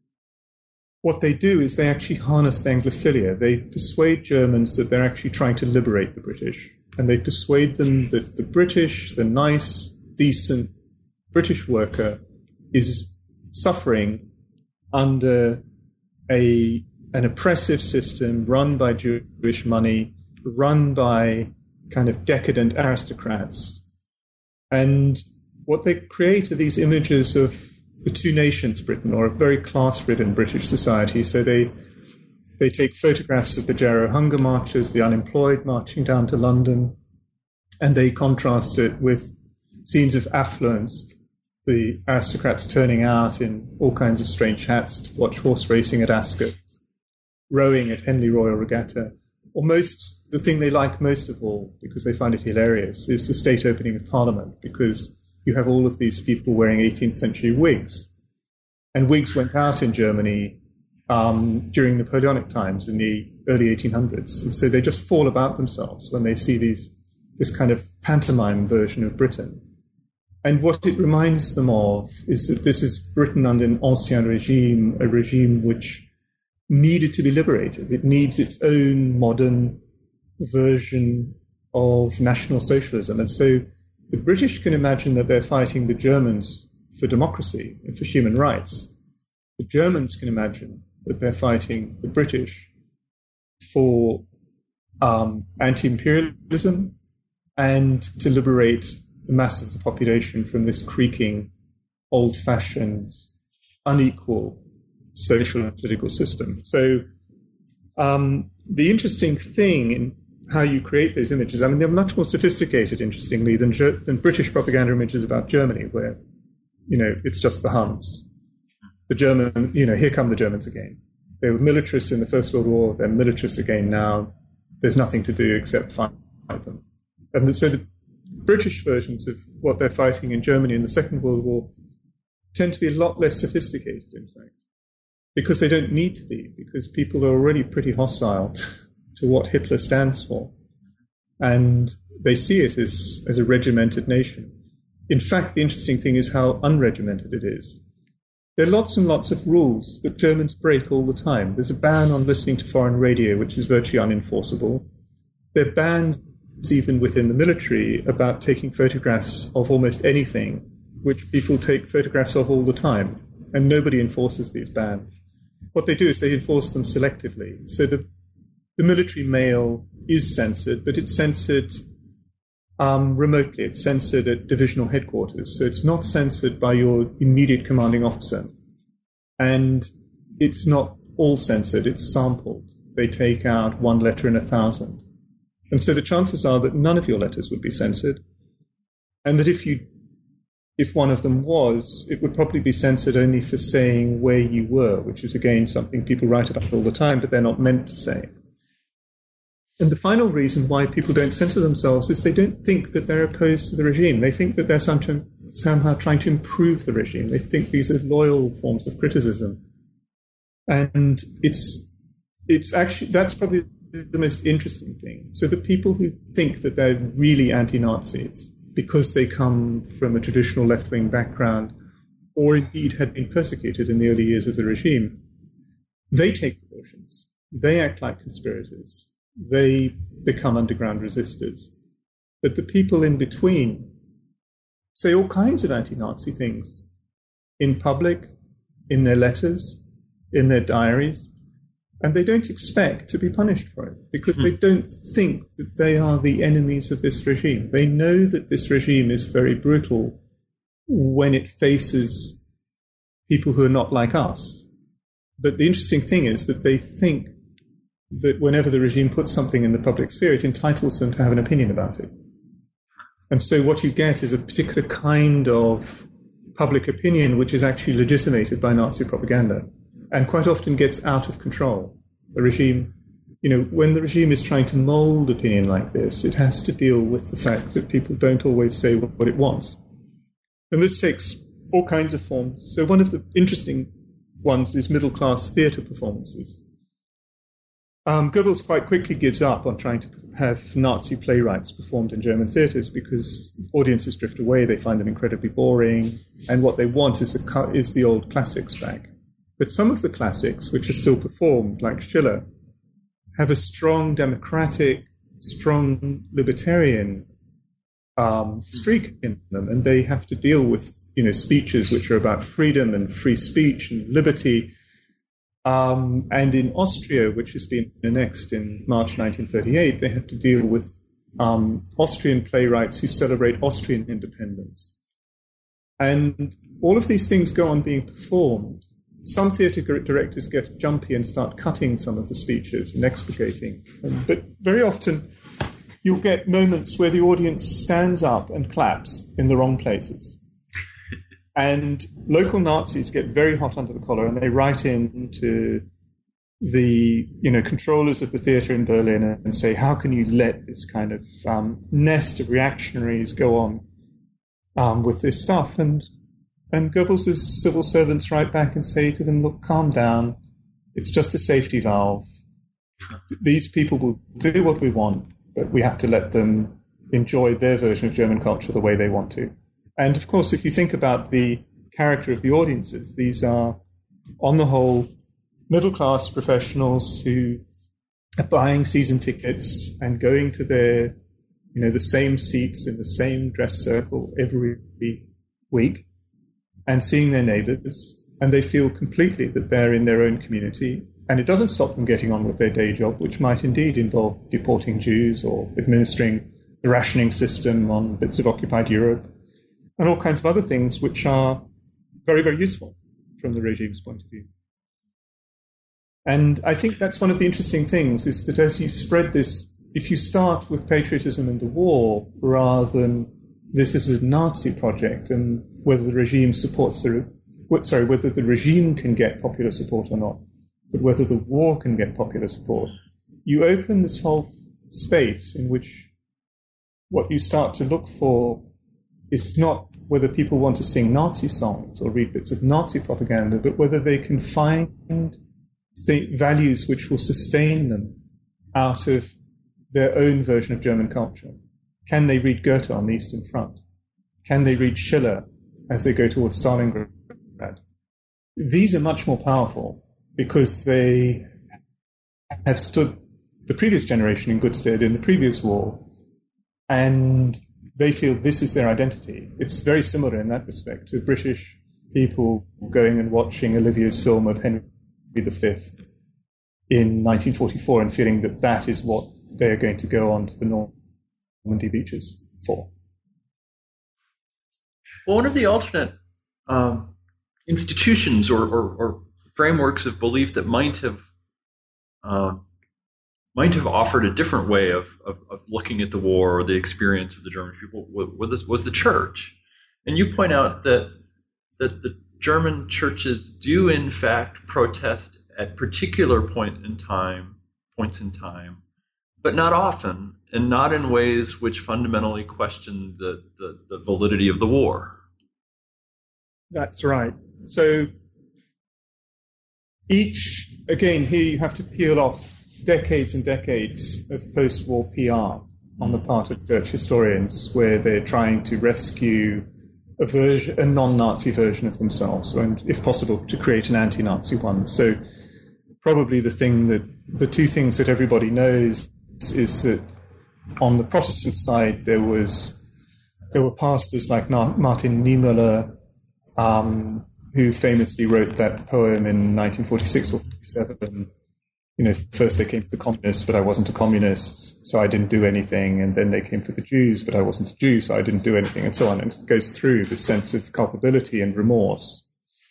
what they do is they actually harness the Anglophilia. They persuade Germans that they're actually trying to liberate the British, and they persuade them that the British, the nice, decent British worker, is suffering under a an oppressive system run by Jewish money, run by kind of decadent aristocrats. And what they create are these images of the two nations Britain, or a very class-ridden British society. So they they take photographs of the Jarrow hunger marchers, the unemployed marching down to London, and they contrast it with scenes of affluence, the aristocrats turning out in all kinds of strange hats to watch horse racing at Ascot, rowing at Henley Royal Regatta. Or most, the thing they like most of all, because they find it hilarious, is the state opening of Parliament, because you have all of these people wearing eighteenth century wigs. And wigs went out in Germany um, during Napoleonic times in the early eighteen hundreds. And so they just fall about themselves when they see these this kind of pantomime version of Britain. And what it reminds them of is that this is Britain under an ancien regime, a regime which needed to be liberated. It needs its own modern version of National Socialism. And so the British can imagine that they're fighting the Germans for democracy and for human rights. The Germans can imagine that they're fighting the British for um, anti-imperialism and to liberate the mass of the population from this creaking, old-fashioned, unequal social and political system. So um, the interesting thing in how you create those images, I mean, they're much more sophisticated, interestingly, than, than British propaganda images about Germany, where, you know, it's just the Huns. The German, you know, here come the Germans again. They were militarists in the First World War, they're militarists again now. There's nothing to do except fight them. And so the British versions of what they're fighting in Germany in the Second World War tend to be a lot less sophisticated, in fact, because they don't need to be, because people are already pretty hostile to what Hitler stands for. And they see it as, as a regimented nation. In fact, the interesting thing is how unregimented it is. There are lots and lots of rules that Germans break all the time. There's a ban on listening to foreign radio, which is virtually unenforceable. There are bans even within the military about taking photographs of almost anything, which people take photographs of all the time, and nobody enforces these bans. What they do is they enforce them selectively. So the, the military mail is censored, but it's censored um, remotely. It's censored at divisional headquarters. So it's not censored by your immediate commanding officer. And it's not all censored. It's sampled. They take out one letter in a thousand. And so the chances are that none of your letters would be censored, and that if you, if one of them was, it would probably be censored only for saying where you were, which is, again, something people write about all the time, but they're not meant to say. And the final reason why people don't censor themselves is they don't think that they're opposed to the regime. They think that they're somehow trying to improve the regime. They think these are loyal forms of criticism. And it's, it's actually, that's probably the most interesting thing. So the people who think that they're really anti-Nazis because they come from a traditional left-wing background or indeed had been persecuted in the early years of the regime, they take precautions. They act like conspirators. They become underground resistors. But the people in between say all kinds of anti-Nazi things in public, in their letters, in their diaries, and they don't expect to be punished for it because they don't think that they are the enemies of this regime. They know that this regime is very brutal when it faces people who are not like us. But the interesting thing is that they think that whenever the regime puts something in the public sphere, it entitles them to have an opinion about it. And so what you get is a particular kind of public opinion which is actually legitimated by Nazi propaganda, and quite often gets out of control. The regime, you know, when the regime is trying to mold opinion like this, it has to deal with the fact that people don't always say what it wants. And this takes all kinds of forms. So one of the interesting ones is middle-class theatre performances. Um, Goebbels quite quickly gives up on trying to have Nazi playwrights performed in German theatres because audiences drift away, they find them incredibly boring, and what they want is the, is the old classics back. But some of the classics, which are still performed, like Schiller, have a strong democratic, strong libertarian um, streak in them, and they have to deal with, you know, speeches which are about freedom and free speech and liberty. Um, and in Austria, which has been annexed in March nineteen thirty-eight, they have to deal with um, Austrian playwrights who celebrate Austrian independence. And all of these things go on being performed. Some theatre directors get jumpy and start cutting some of the speeches and expurgating. But very often you'll get moments where the audience stands up and claps in the wrong places. And local Nazis get very hot under the collar, and they write in to the, you know, controllers of the theater in Berlin and say, how can you let this kind of um, nest of reactionaries go on um, with this stuff? And and Goebbels' civil servants write back and say to them, look, calm down. It's just a safety valve. These people will do what we want, but we have to let them enjoy their version of German culture the way they want to. And, of course, if you think about the character of the audiences, these are, on the whole, middle-class professionals who are buying season tickets and going to their, you know, the same seats in the same dress circle every week and seeing their neighbors, and they feel completely that they're in their own community. And it doesn't stop them getting on with their day job, which might indeed involve deporting Jews or administering the rationing system on bits of occupied Europe, and all kinds of other things which are very, very useful from the regime's point of view. And I think that's one of the interesting things, is that as you spread this, if you start with patriotism and the war, rather than this is a Nazi project and whether the regime supports the, sorry, whether the regime can get popular support or not, but whether the war can get popular support, you open this whole space in which what you start to look for is not whether people want to sing Nazi songs or read bits of Nazi propaganda, but whether they can find the values which will sustain them out of their own version of German culture. Can they read Goethe on the Eastern Front? Can they read Schiller as they go towards Stalingrad? These are much more powerful because they have stood the previous generation in good stead in the previous war, and they feel this is their identity. It's very similar in that respect to British people going and watching Olivier's film of Henry the Fifth in nineteen forty-four and feeling that that is what they are going to go on to the Normandy beaches for. Well, one of the alternate um, institutions or, or, or frameworks of belief that might have uh, might have offered a different way of, of, of looking at the war or the experience of the German people was, was the church. And you point out that that the German churches do in fact protest at particular point in time, points in time, but not often, and not in ways which fundamentally question the, the, the validity of the war. That's right. So each, again, here you have to peel off decades and decades of post-war P R on the part of church historians, where they're trying to rescue a version, a non-Nazi version of themselves, and if possible, to create an anti-Nazi one. So probably the thing that, the two things that everybody knows is that on the Protestant side, there was, there were pastors like Martin Niemöller, um, who famously wrote that poem in nineteen forty-six or forty-seven. You know, first they came for the communists, but I wasn't a communist, so I didn't do anything. And then they came for the Jews, but I wasn't a Jew, so I didn't do anything, and so on. And it goes through this sense of culpability and remorse.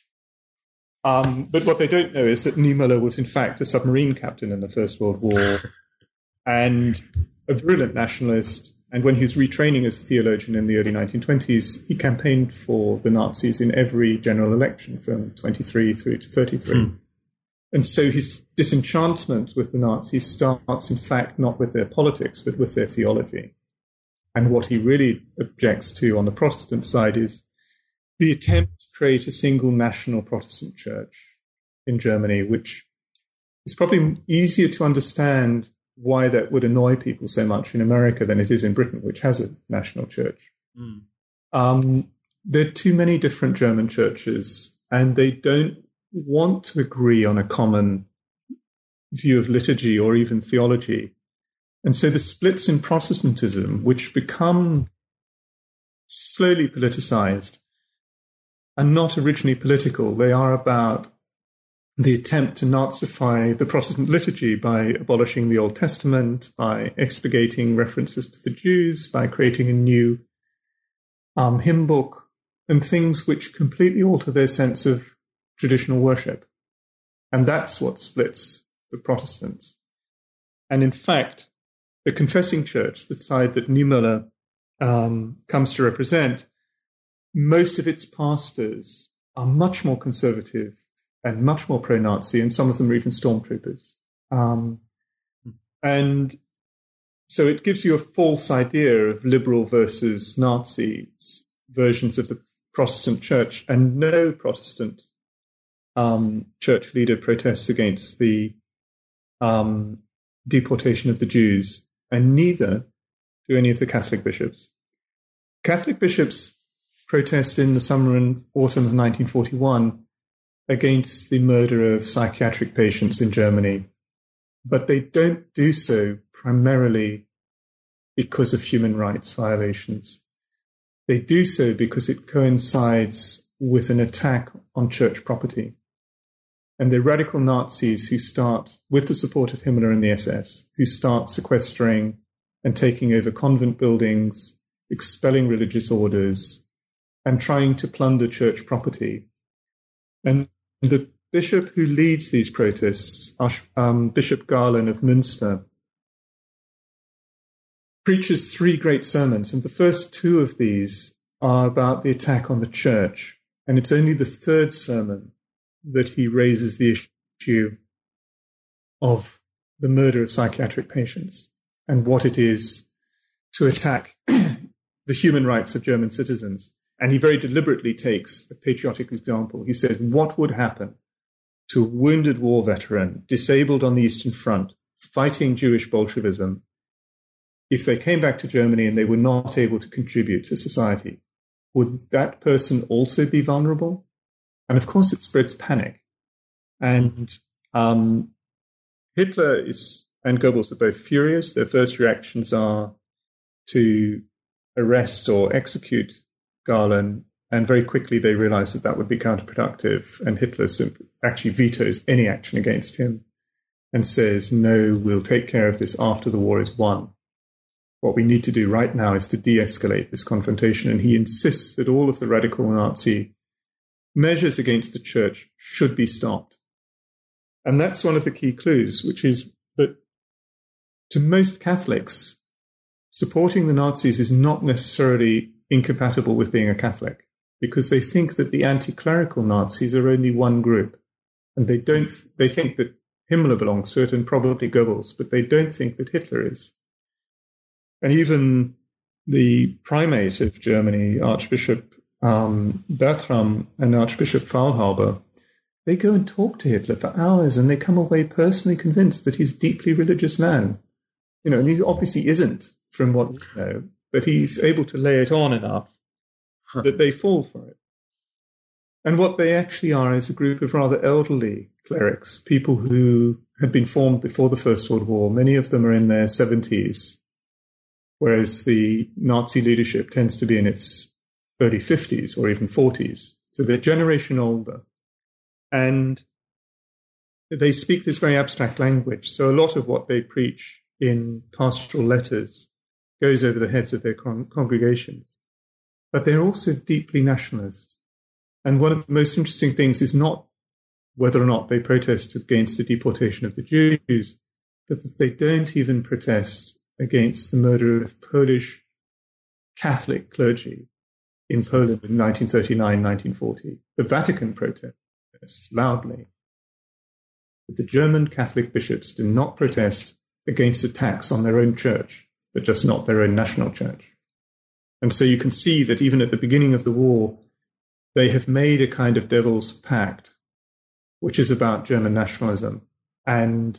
Um, but what they don't know is that Niemöller was, in fact, a submarine captain in the First World War and a virulent nationalist. And when he was retraining as a theologian in the early nineteen twenties, he campaigned for the Nazis in every general election from twenty-three through to thirty-three. Hmm. And so his disenchantment with the Nazis starts, in fact, not with their politics, but with their theology. And what he really objects to on the Protestant side is the attempt to create a single national Protestant church in Germany, which is probably easier to understand why that would annoy people so much in America than it is in Britain, which has a national church. Mm. Um, there are too many different German churches, and they don't want to agree on a common view of liturgy or even theology. And so the splits in Protestantism, which become slowly politicized, are not originally political. They are about the attempt to Nazify the Protestant liturgy by abolishing the Old Testament, by expurgating references to the Jews, by creating a new um, hymn book, and things which completely alter their sense of traditional worship. And that's what splits the Protestants. And in fact, the confessing church, the side that Niemöller um, comes to represent, most of its pastors are much more conservative and much more pro-Nazi, and some of them are even stormtroopers. Um, and so it gives you a false idea of liberal versus Nazi versions of the Protestant church, and no Protestant um, church leader protests against the um, deportation of the Jews, and neither do any of the Catholic bishops. Catholic bishops protest in the summer and autumn of nineteen forty-one against the murder of psychiatric patients in Germany, but they don't do so primarily because of human rights violations. They do so because it coincides with an attack on church property. And they're radical Nazis who start, with the support of Himmler and the S S, who start sequestering and taking over convent buildings, expelling religious orders, and trying to plunder church property. And the bishop who leads these protests, um, Bishop Galen of Münster, preaches three great sermons, and the first two of these are about the attack on the church. And it's only the third sermon that he raises the issue of the murder of psychiatric patients and what it is to attack the human rights of German citizens. And he very deliberately takes a patriotic example. He says, what would happen to a wounded war veteran, disabled on the Eastern Front, fighting Jewish Bolshevism, if they came back to Germany and they were not able to contribute to society? Would that person also be vulnerable? And of course, it spreads panic. And um, Hitler is and Goebbels are both furious. Their first reactions are to arrest or execute Galen, and very quickly they realize that that would be counterproductive, and Hitler simply actually vetoes any action against him and says, no, we'll take care of this after the war is won. What we need to do right now is to de-escalate this confrontation, and he insists that all of the radical Nazi measures against the church should be stopped. And that's one of the key clues, which is that to most Catholics, supporting the Nazis is not necessarily incompatible with being a Catholic, because they think that the anti-clerical Nazis are only one group, and they don't. They think that Himmler belongs to it, and probably Goebbels, but they don't think that Hitler is. And even the primate of Germany, Archbishop um, Bertram and Archbishop Faulhaber, they go and talk to Hitler for hours, and they come away personally convinced that he's a deeply religious man. You know, and he obviously isn't, from what we know, but he's able to lay it on enough huh. that they fall for it. And what they actually are is a group of rather elderly clerics, people who had been formed before the First World War. Many of them are in their seventies, whereas the Nazi leadership tends to be in its early fifties or even forties. So they're a generation older. And they speak this very abstract language. So a lot of what they preach in pastoral letters goes over the heads of their con- congregations. But they're also deeply nationalist. And one of the most interesting things is not whether or not they protest against the deportation of the Jews, but that they don't even protest against the murder of Polish Catholic clergy in Poland in nineteen thirty-nine, nineteen forty. The Vatican protests loudly. But the German Catholic bishops do not protest against attacks on their own church, but just not their own national church. And so you can see that even at the beginning of the war, they have made a kind of devil's pact, which is about German nationalism. And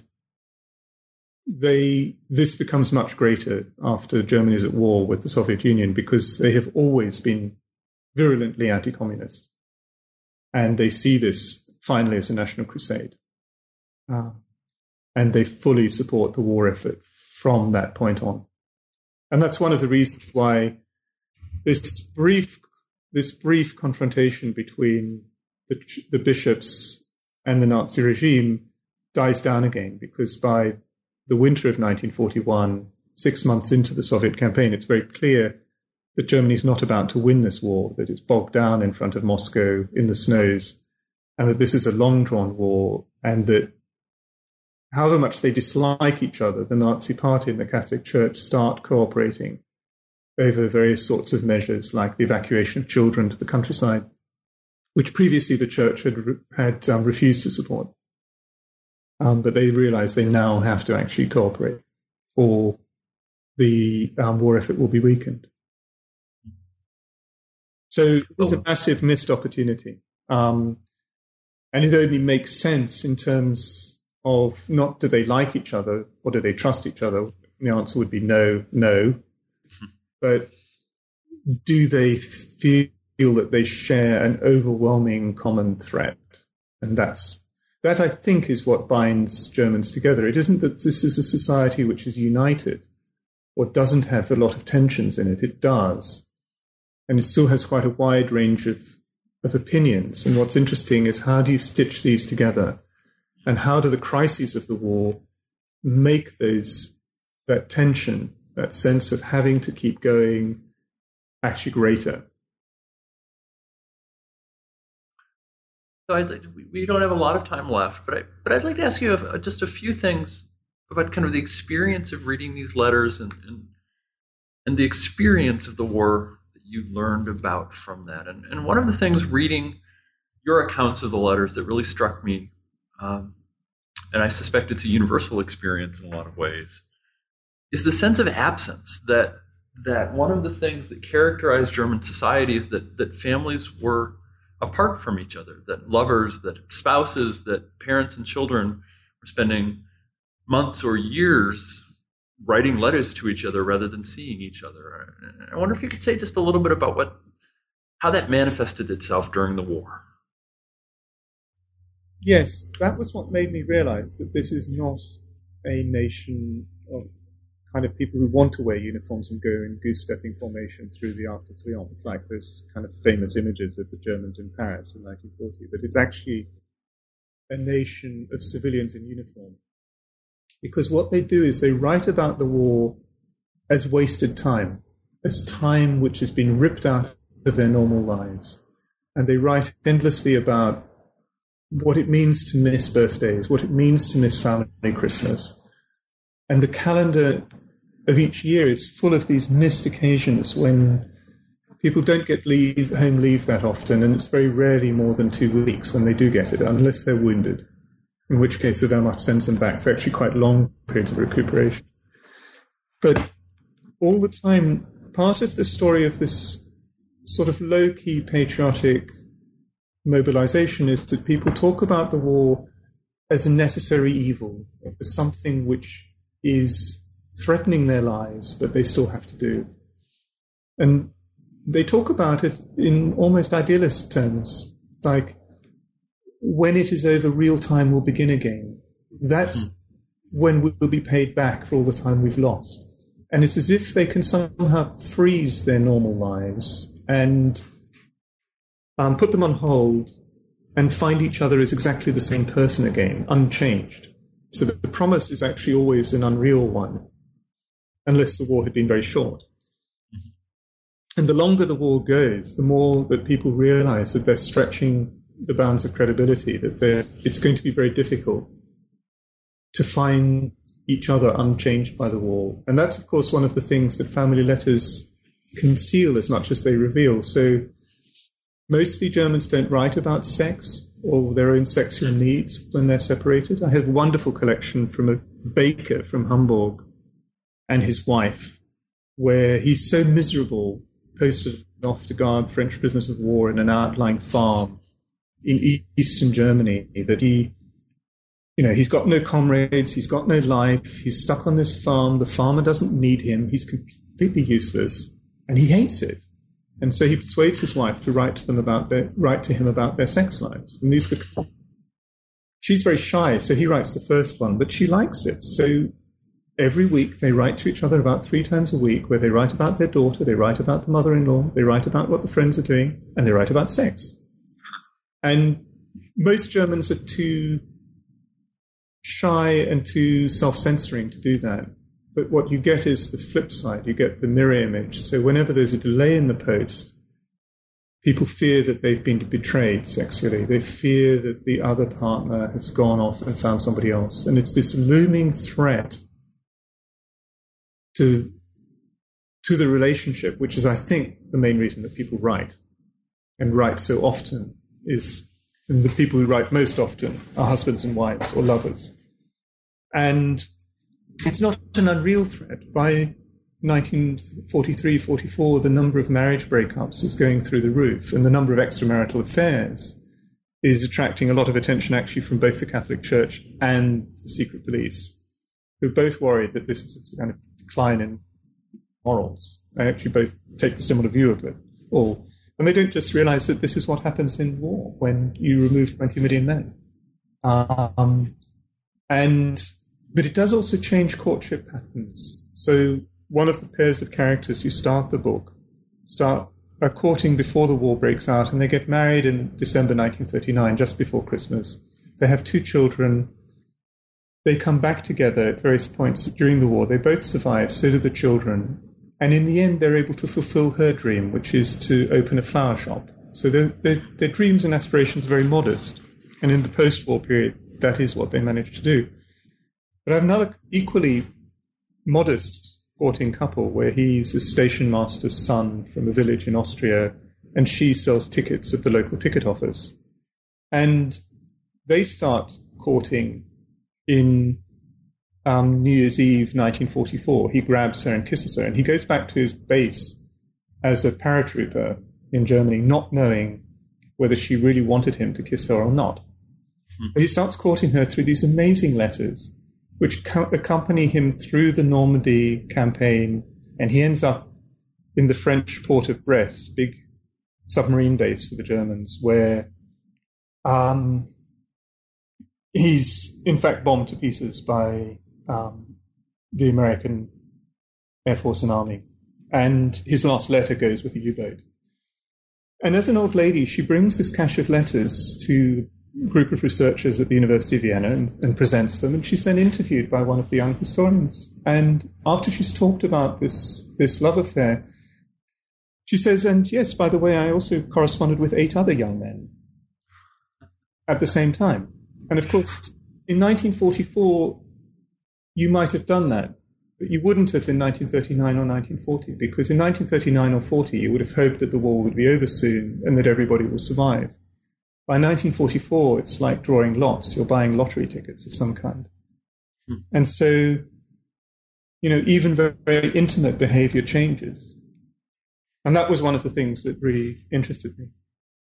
they this becomes much greater after Germany is at war with the Soviet Union, because they have always been virulently anti-communist. And they see this finally as a national crusade. Uh, and they fully support the war effort from that point on. And that's one of the reasons why this brief this brief confrontation between the, the bishops and the Nazi regime dies down again, because by the winter of nineteen forty-one, six months into the Soviet campaign, it's very clear that Germany is not about to win this war, that it's bogged down in front of Moscow in the snows, and that this is a long-drawn war, and that however much they dislike each other, the Nazi Party and the Catholic Church start cooperating over various sorts of measures, like the evacuation of children to the countryside, which previously the Church had had um, refused to support. Um, but they realize they now have to actually cooperate, or the um, war effort will be weakened. So it was a massive missed opportunity. Um, and it only makes sense in terms of not do they like each other or do they trust each other? The answer would be no, no. But do they feel that they share an overwhelming common threat? And that's that, I think, is what binds Germans together. It isn't that this is a society which is united or doesn't have a lot of tensions in it. It does. And it still has quite a wide range of, of opinions. And what's interesting is how do you stitch these together? And how do the crises of the war make those that tension, that sense of having to keep going, actually greater? So I'd like to, we don't have a lot of time left, but I, but I'd like to ask you a, just a few things about kind of the experience of reading these letters and, and and the experience of the war that you learned about from that. And, and one of the things reading your accounts of the letters that really struck me, um, and I suspect it's a universal experience in a lot of ways, is the sense of absence that that one of the things that characterized German society is that that families were apart from each other, that lovers, that spouses, that parents and children were spending months or years writing letters to each other rather than seeing each other. I wonder if you could say just a little bit about what, how that manifested itself during the war. Yes, that was what made me realize that this is not a nation of kind of people who want to wear uniforms and go in goose-stepping formation through the Arc de Triomphe, like those kind of famous images of the Germans in Paris in nineteen forty. But it's actually a nation of civilians in uniform. Because what they do is they write about the war as wasted time, as time which has been ripped out of their normal lives. And they write endlessly about what it means to miss birthdays, what it means to miss family Christmas. And the calendar of each year is full of these missed occasions when people don't get leave, home leave that often, and it's very rarely more than two weeks when they do get it, unless they're wounded, in which case the Wehrmacht sends them back for actually quite long periods of recuperation. But all the time, part of the story of this sort of low-key patriotic mobilization is that people talk about the war as a necessary evil, as something which is threatening their lives, but they still have to do. And they talk about it in almost idealist terms, like, when it is over, real time will begin again. That's mm-hmm. when we'll be paid back for all the time we've lost. And it's as if they can somehow freeze their normal lives and um, put them on hold and find each other as exactly the same person again, unchanged. So that the promise is actually always an unreal one, unless the war had been very short. Mm-hmm. And the longer the war goes, the more that people realize that they're stretching the bounds of credibility, that they're, it's going to be very difficult to find each other unchanged by the war. And that's, of course, one of the things that family letters conceal as much as they reveal. So mostly Germans don't write about sex or their own sexual needs when they're separated. I have a wonderful collection from a baker from Hamburg and his wife, where he's so miserable, posted off to guard French prisoners of war in an outlying farm in eastern Germany, that he, you know, he's got no comrades, he's got no life, he's stuck on this farm, the farmer doesn't need him, he's completely useless, and he hates it. And so he persuades his wife to write to them about their, write to him about their sex lives. And these become, she's very shy, so he writes the first one, but she likes it. So every week they write to each other about three times a week, where they write about their daughter, they write about the mother-in-law, they write about what the friends are doing, and they write about sex. And most Germans are too shy and too self-censoring to do that. But what you get is the flip side. You get the mirror image. So whenever there's a delay in the post, people fear that they've been betrayed sexually. They fear that the other partner has gone off and found somebody else. And it's this looming threat to, to the relationship, which is, I think, the main reason that people write and write so often is, and the people who write most often are husbands and wives or lovers. And it's not an unreal threat. By nineteen forty-three forty-four, the number of marriage breakups is going through the roof, and the number of extramarital affairs is attracting a lot of attention actually from both the Catholic Church and the secret police, who are both worried that this is a kind of decline in morals. They actually both take the similar view of it all. And they don't just realize that this is what happens in war when you remove twenty million men. Um, and But it does also change courtship patterns. So one of the pairs of characters who start the book start are courting before the war breaks out, and they get married in December nineteen thirty-nine, just before Christmas. They have two children. They come back together at various points during the war. They both survive, so do the children. And in the end, they're able to fulfill her dream, which is to open a flower shop. So their, their, their dreams and aspirations are very modest. And in the post-war period, that is what they manage to do. But I have another equally modest courting couple where he's a station master's son from a village in Austria, and she sells tickets at the local ticket office. And they start courting in um, New Year's Eve nineteen forty-four. He grabs her and kisses her, and he goes back to his base as a paratrooper in Germany, not knowing whether she really wanted him to kiss her or not. Hmm. But he starts courting her through these amazing letters, which co- accompany him through the Normandy campaign, and he ends up in the French port of Brest, big submarine base for the Germans, where um, he's in fact bombed to pieces by um, the American Air Force and Army, and his last letter goes with a U-boat. And as an old lady, she brings this cache of letters to group of researchers at the University of Vienna and, and presents them, and she's then interviewed by one of the young historians. And after she's talked about this this love affair, she says, and yes, by the way, I also corresponded with eight other young men at the same time. And of course, in nineteen forty-four, you might have done that, but you wouldn't have in nineteen thirty-nine or nineteen forty, because in nineteen thirty-nine or forty, you would have hoped that the war would be over soon and that everybody will survive. By nineteen forty-four, it's like drawing lots. You're buying lottery tickets of some kind. Hmm. And so, you know, even very, very intimate behavior changes. And that was one of the things that really interested me.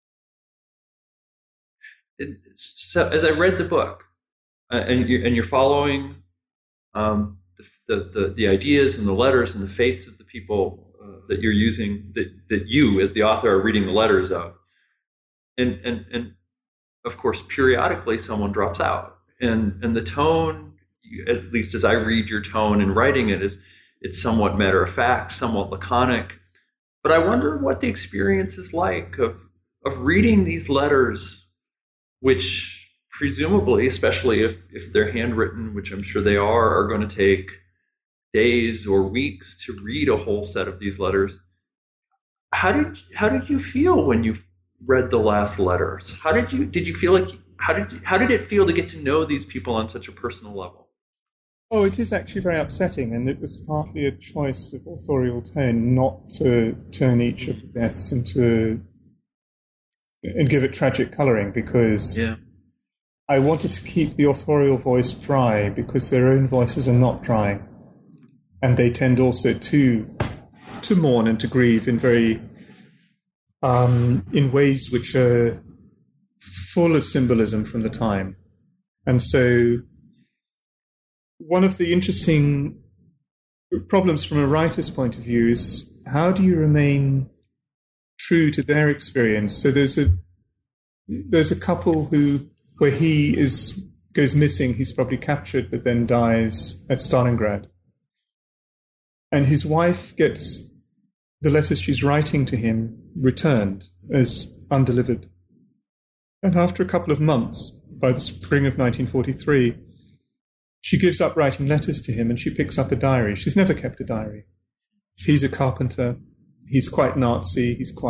It, so as I read the book, uh, and, you, and you're following um, the, the, the ideas and the letters and the fates of the people uh, that you're using, that, that you, as the author, are reading the letters of, And, and, and of course, periodically someone drops out. And, and the tone, at least as I read your tone in writing it, is it's somewhat matter of fact, somewhat laconic. But I wonder what the experience is like of, of reading these letters, which presumably, especially if, if they're handwritten, which I'm sure they are, are going to take days or weeks to read a whole set of these letters. How did, how did you feel when you read the last letters? How did you did you feel like how did you, how did it feel to get to know these people on such a personal level? Oh, it is actually very upsetting, and it was partly a choice of authorial tone not to turn each of the deaths into and give it tragic colouring, because yeah. I wanted to keep the authorial voice dry, because their own voices are not dry, and they tend also to to mourn and to grieve in very Um, in ways which are full of symbolism from the time. And so one of the interesting problems from a writer's point of view is how do you remain true to their experience? So there's a there's a couple who where he is goes missing, he's probably captured but then dies at Stalingrad. And his wife gets the letters she's writing to him returned as undelivered. And after a couple of months, by the spring of nineteen forty-three, she gives up writing letters to him and she picks up a diary. She's never kept a diary. He's a carpenter. He's quite Nazi. He's quite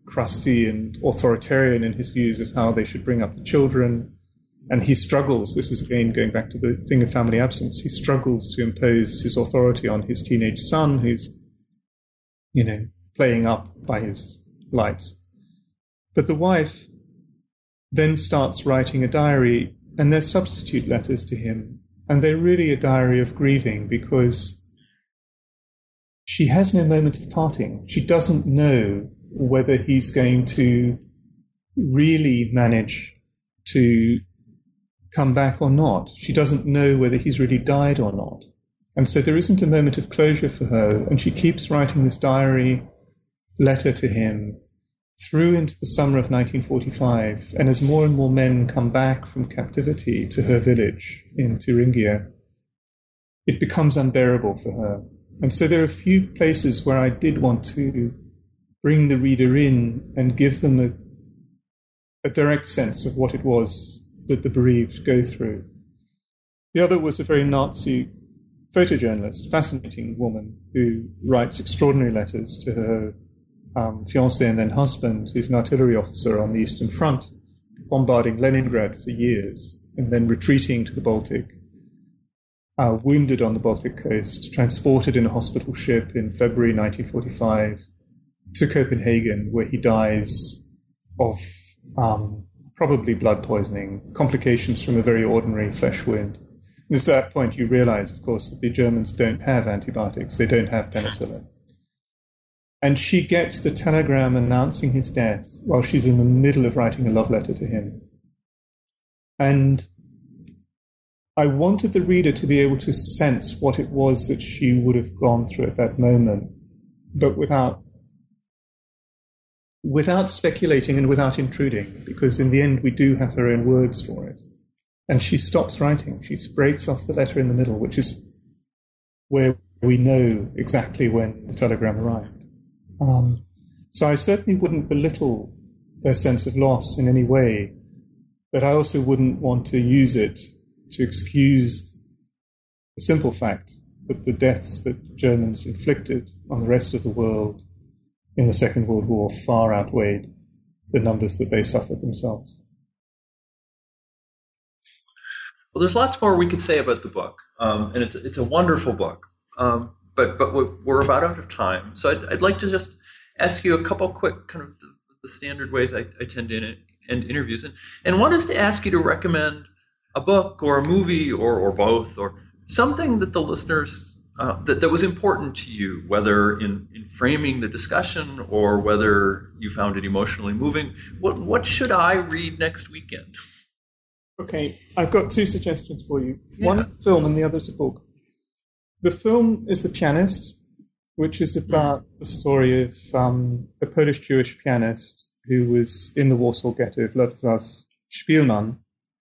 crusty and authoritarian in his views of how they should bring up the children. And he struggles, this is again going back to the thing of family absence, he struggles to impose his authority on his teenage son who's, you know, playing up by his lights. But the wife then starts writing a diary, and they're substitute letters to him. And they're really a diary of grieving because she has no moment of parting. She doesn't know whether he's going to really manage to come back or not. She doesn't know whether he's really died or not. And so there isn't a moment of closure for her, and she keeps writing this diary letter to him through into the summer of nineteen forty-five. And as more and more men come back from captivity to her village in Thuringia, it becomes unbearable for her. And so there are a few places where I did want to bring the reader in and give them a, a direct sense of what it was that the bereaved go through. The other was a very Nazi photojournalist, fascinating woman who writes extraordinary letters to her um, fiancé and then husband, who's an artillery officer on the Eastern Front, bombarding Leningrad for years and then retreating to the Baltic, uh, wounded on the Baltic coast, transported in a hospital ship in February nineteen forty-five to Copenhagen, where he dies of um, probably blood poisoning, complications from a very ordinary flesh wound. And it's at that point you realize, of course, that the Germans don't have antibiotics, they don't have penicillin. And she gets the telegram announcing his death while she's in the middle of writing a love letter to him. And I wanted the reader to be able to sense what it was that she would have gone through at that moment, but without without speculating and without intruding, because in the end we do have her own words for it. And she stops writing. She breaks off the letter in the middle, which is where we know exactly when the telegram arrived. Um, so I certainly wouldn't belittle their sense of loss in any way, but I also wouldn't want to use it to excuse the simple fact that the deaths that Germans inflicted on the rest of the world in the Second World War far outweighed the numbers that they suffered themselves. Well, there's lots more we could say about the book, um, and it's it's a wonderful book. Um, but but we're about out of time, so I'd, I'd like to just ask you a couple quick kind of the, the standard ways I, I tend to end interviews, and and one is to ask you to recommend a book or a movie or or both, or something that the listeners uh, that that was important to you, whether in, in framing the discussion or whether you found it emotionally moving. What what should I read next weekend? Okay, I've got two suggestions for you. Yeah. One is a film and the other is a book. The film is The Pianist, which is about the story of um, a Polish-Jewish pianist who was in the Warsaw Ghetto, Władysław Szpilman,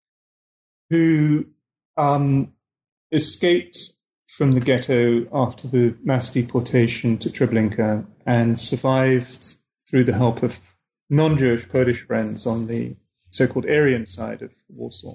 who um, escaped from the ghetto after the mass deportation to Treblinka and survived through the help of non-Jewish Polish friends on the so-called Aryan side of Warsaw.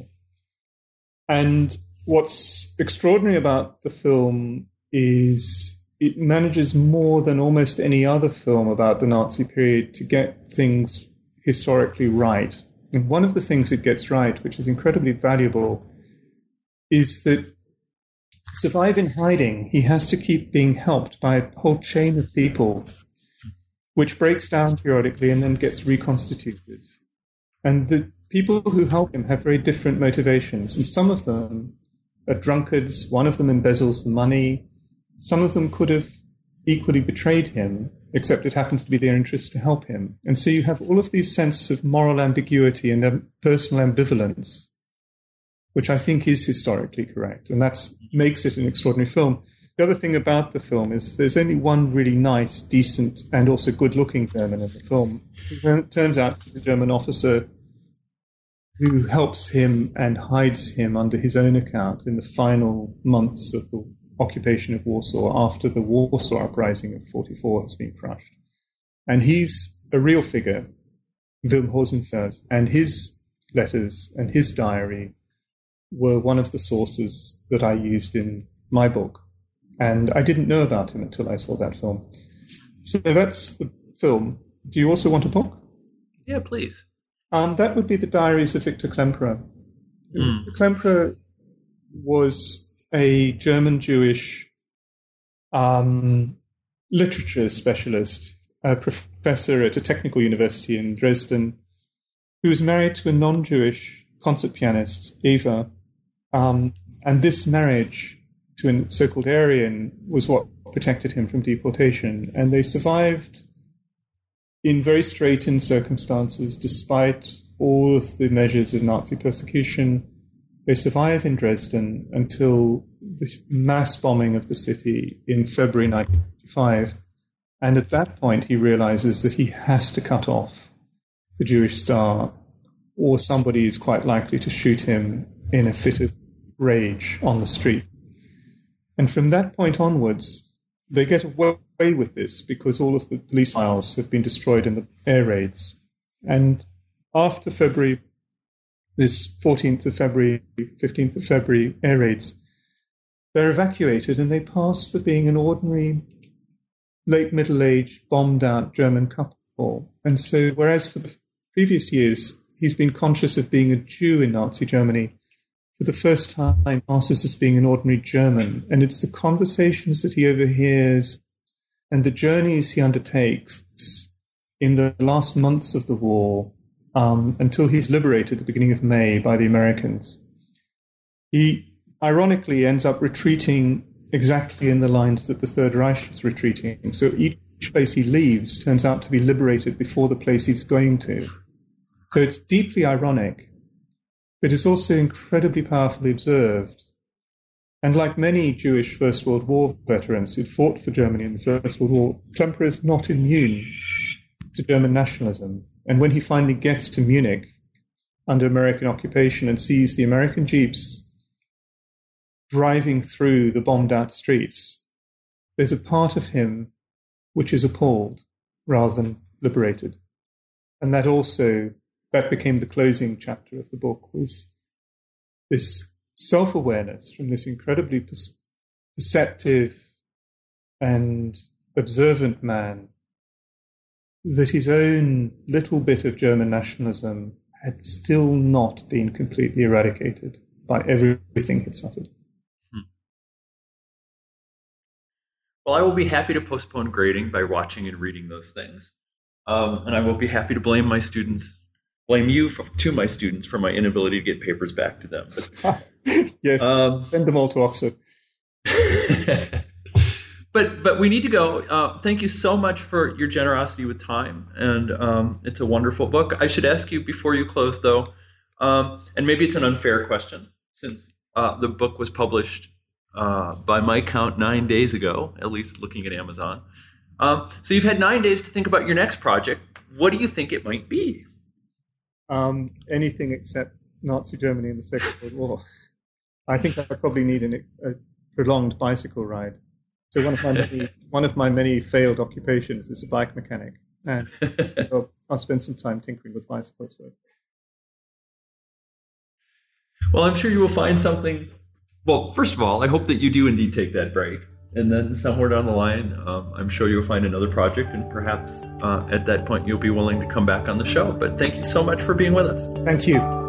And what's extraordinary about the film is it manages more than almost any other film about the Nazi period to get things historically right. And one of the things it gets right, which is incredibly valuable, is that to survive in hiding, he has to keep being helped by a whole chain of people, which breaks down periodically and then gets reconstituted. And the people who help him have very different motivations. And some of them are drunkards. One of them embezzles the money. Some of them could have equally betrayed him, except it happens to be their interest to help him. And so you have all of these senses of moral ambiguity and um, personal ambivalence, which I think is historically correct. And that makes it an extraordinary film. The other thing about the film is there's only one really nice, decent, and also good-looking German in the film. It turns out to be the German officer who helps him and hides him under his own account in the final months of the occupation of Warsaw after the Warsaw Uprising of forty-four has been crushed. And he's a real figure, Wilm Hosenfeld, and his letters and his diary were one of the sources that I used in my book. And I didn't know about him until I saw that film. So that's the film. Do you also want a book? Yeah, please. Um, that would be the Diaries of Victor Klemperer. Mm. Klemperer was a German Jewish um, literature specialist, a professor at a technical university in Dresden, who was married to a non-Jewish concert pianist, Eva. Um, and this marriage to a so-called Aryan was what protected him from deportation. And they survived in very straitened circumstances, despite all of the measures of Nazi persecution. They survive in Dresden until the mass bombing of the city in February nineteen fifty-five. And at that point, he realizes that he has to cut off the Jewish star, or somebody is quite likely to shoot him in a fit of rage on the street. And from that point onwards, they get away with this because all of the police files have been destroyed in the air raids. And after February, this fourteenth of February, fifteenth of February air raids, they're evacuated and they pass for being an ordinary late middle-aged, bombed-out German couple. And so, whereas for the previous years, he's been conscious of being a Jew in Nazi Germany, for the first time passes as being an ordinary German. And it's the conversations that he overhears and the journeys he undertakes in the last months of the war um, until he's liberated at the beginning of May by the Americans. He ironically ends up retreating exactly in the lines that the Third Reich is retreating. So each place he leaves turns out to be liberated before the place he's going to. So it's deeply ironic, but it's also incredibly powerfully observed. And like many Jewish First World War veterans who fought for Germany in the First World War, Klemperer is not immune to German nationalism. And when he finally gets to Munich under American occupation and sees the American jeeps driving through the bombed-out streets, there's a part of him which is appalled rather than liberated. And that also, that became the closing chapter of the book, was this self-awareness from this incredibly perceptive and observant man that his own little bit of German nationalism had still not been completely eradicated by everything he'd suffered. Well, I will be happy to postpone grading by watching and reading those things. Um, and I will be happy to blame my students, blame you for, to my students for my inability to get papers back to them. But, yes, um, send them all to Oxford. but but we need to go. Uh, thank you so much for your generosity with time, and um, it's a wonderful book. I should ask you before you close, though, um, and maybe it's an unfair question, since uh, the book was published uh, by my count nine days ago, at least looking at Amazon. Um, so you've had nine days to think about your next project. What do you think it might be? Um, anything except Nazi Germany in the Second World War. I think I probably need an, a prolonged bicycle ride. So one of my many, one of my many failed occupations is a bike mechanic, and I'll, I'll spend some time tinkering with bicycles first. Well, I'm sure you will find something. Well, first of all, I hope that you do indeed take that break. And then somewhere down the line, um, I'm sure you'll find another project, and perhaps uh, at that point you'll be willing to come back on the show. But thank you so much for being with us. Thank you.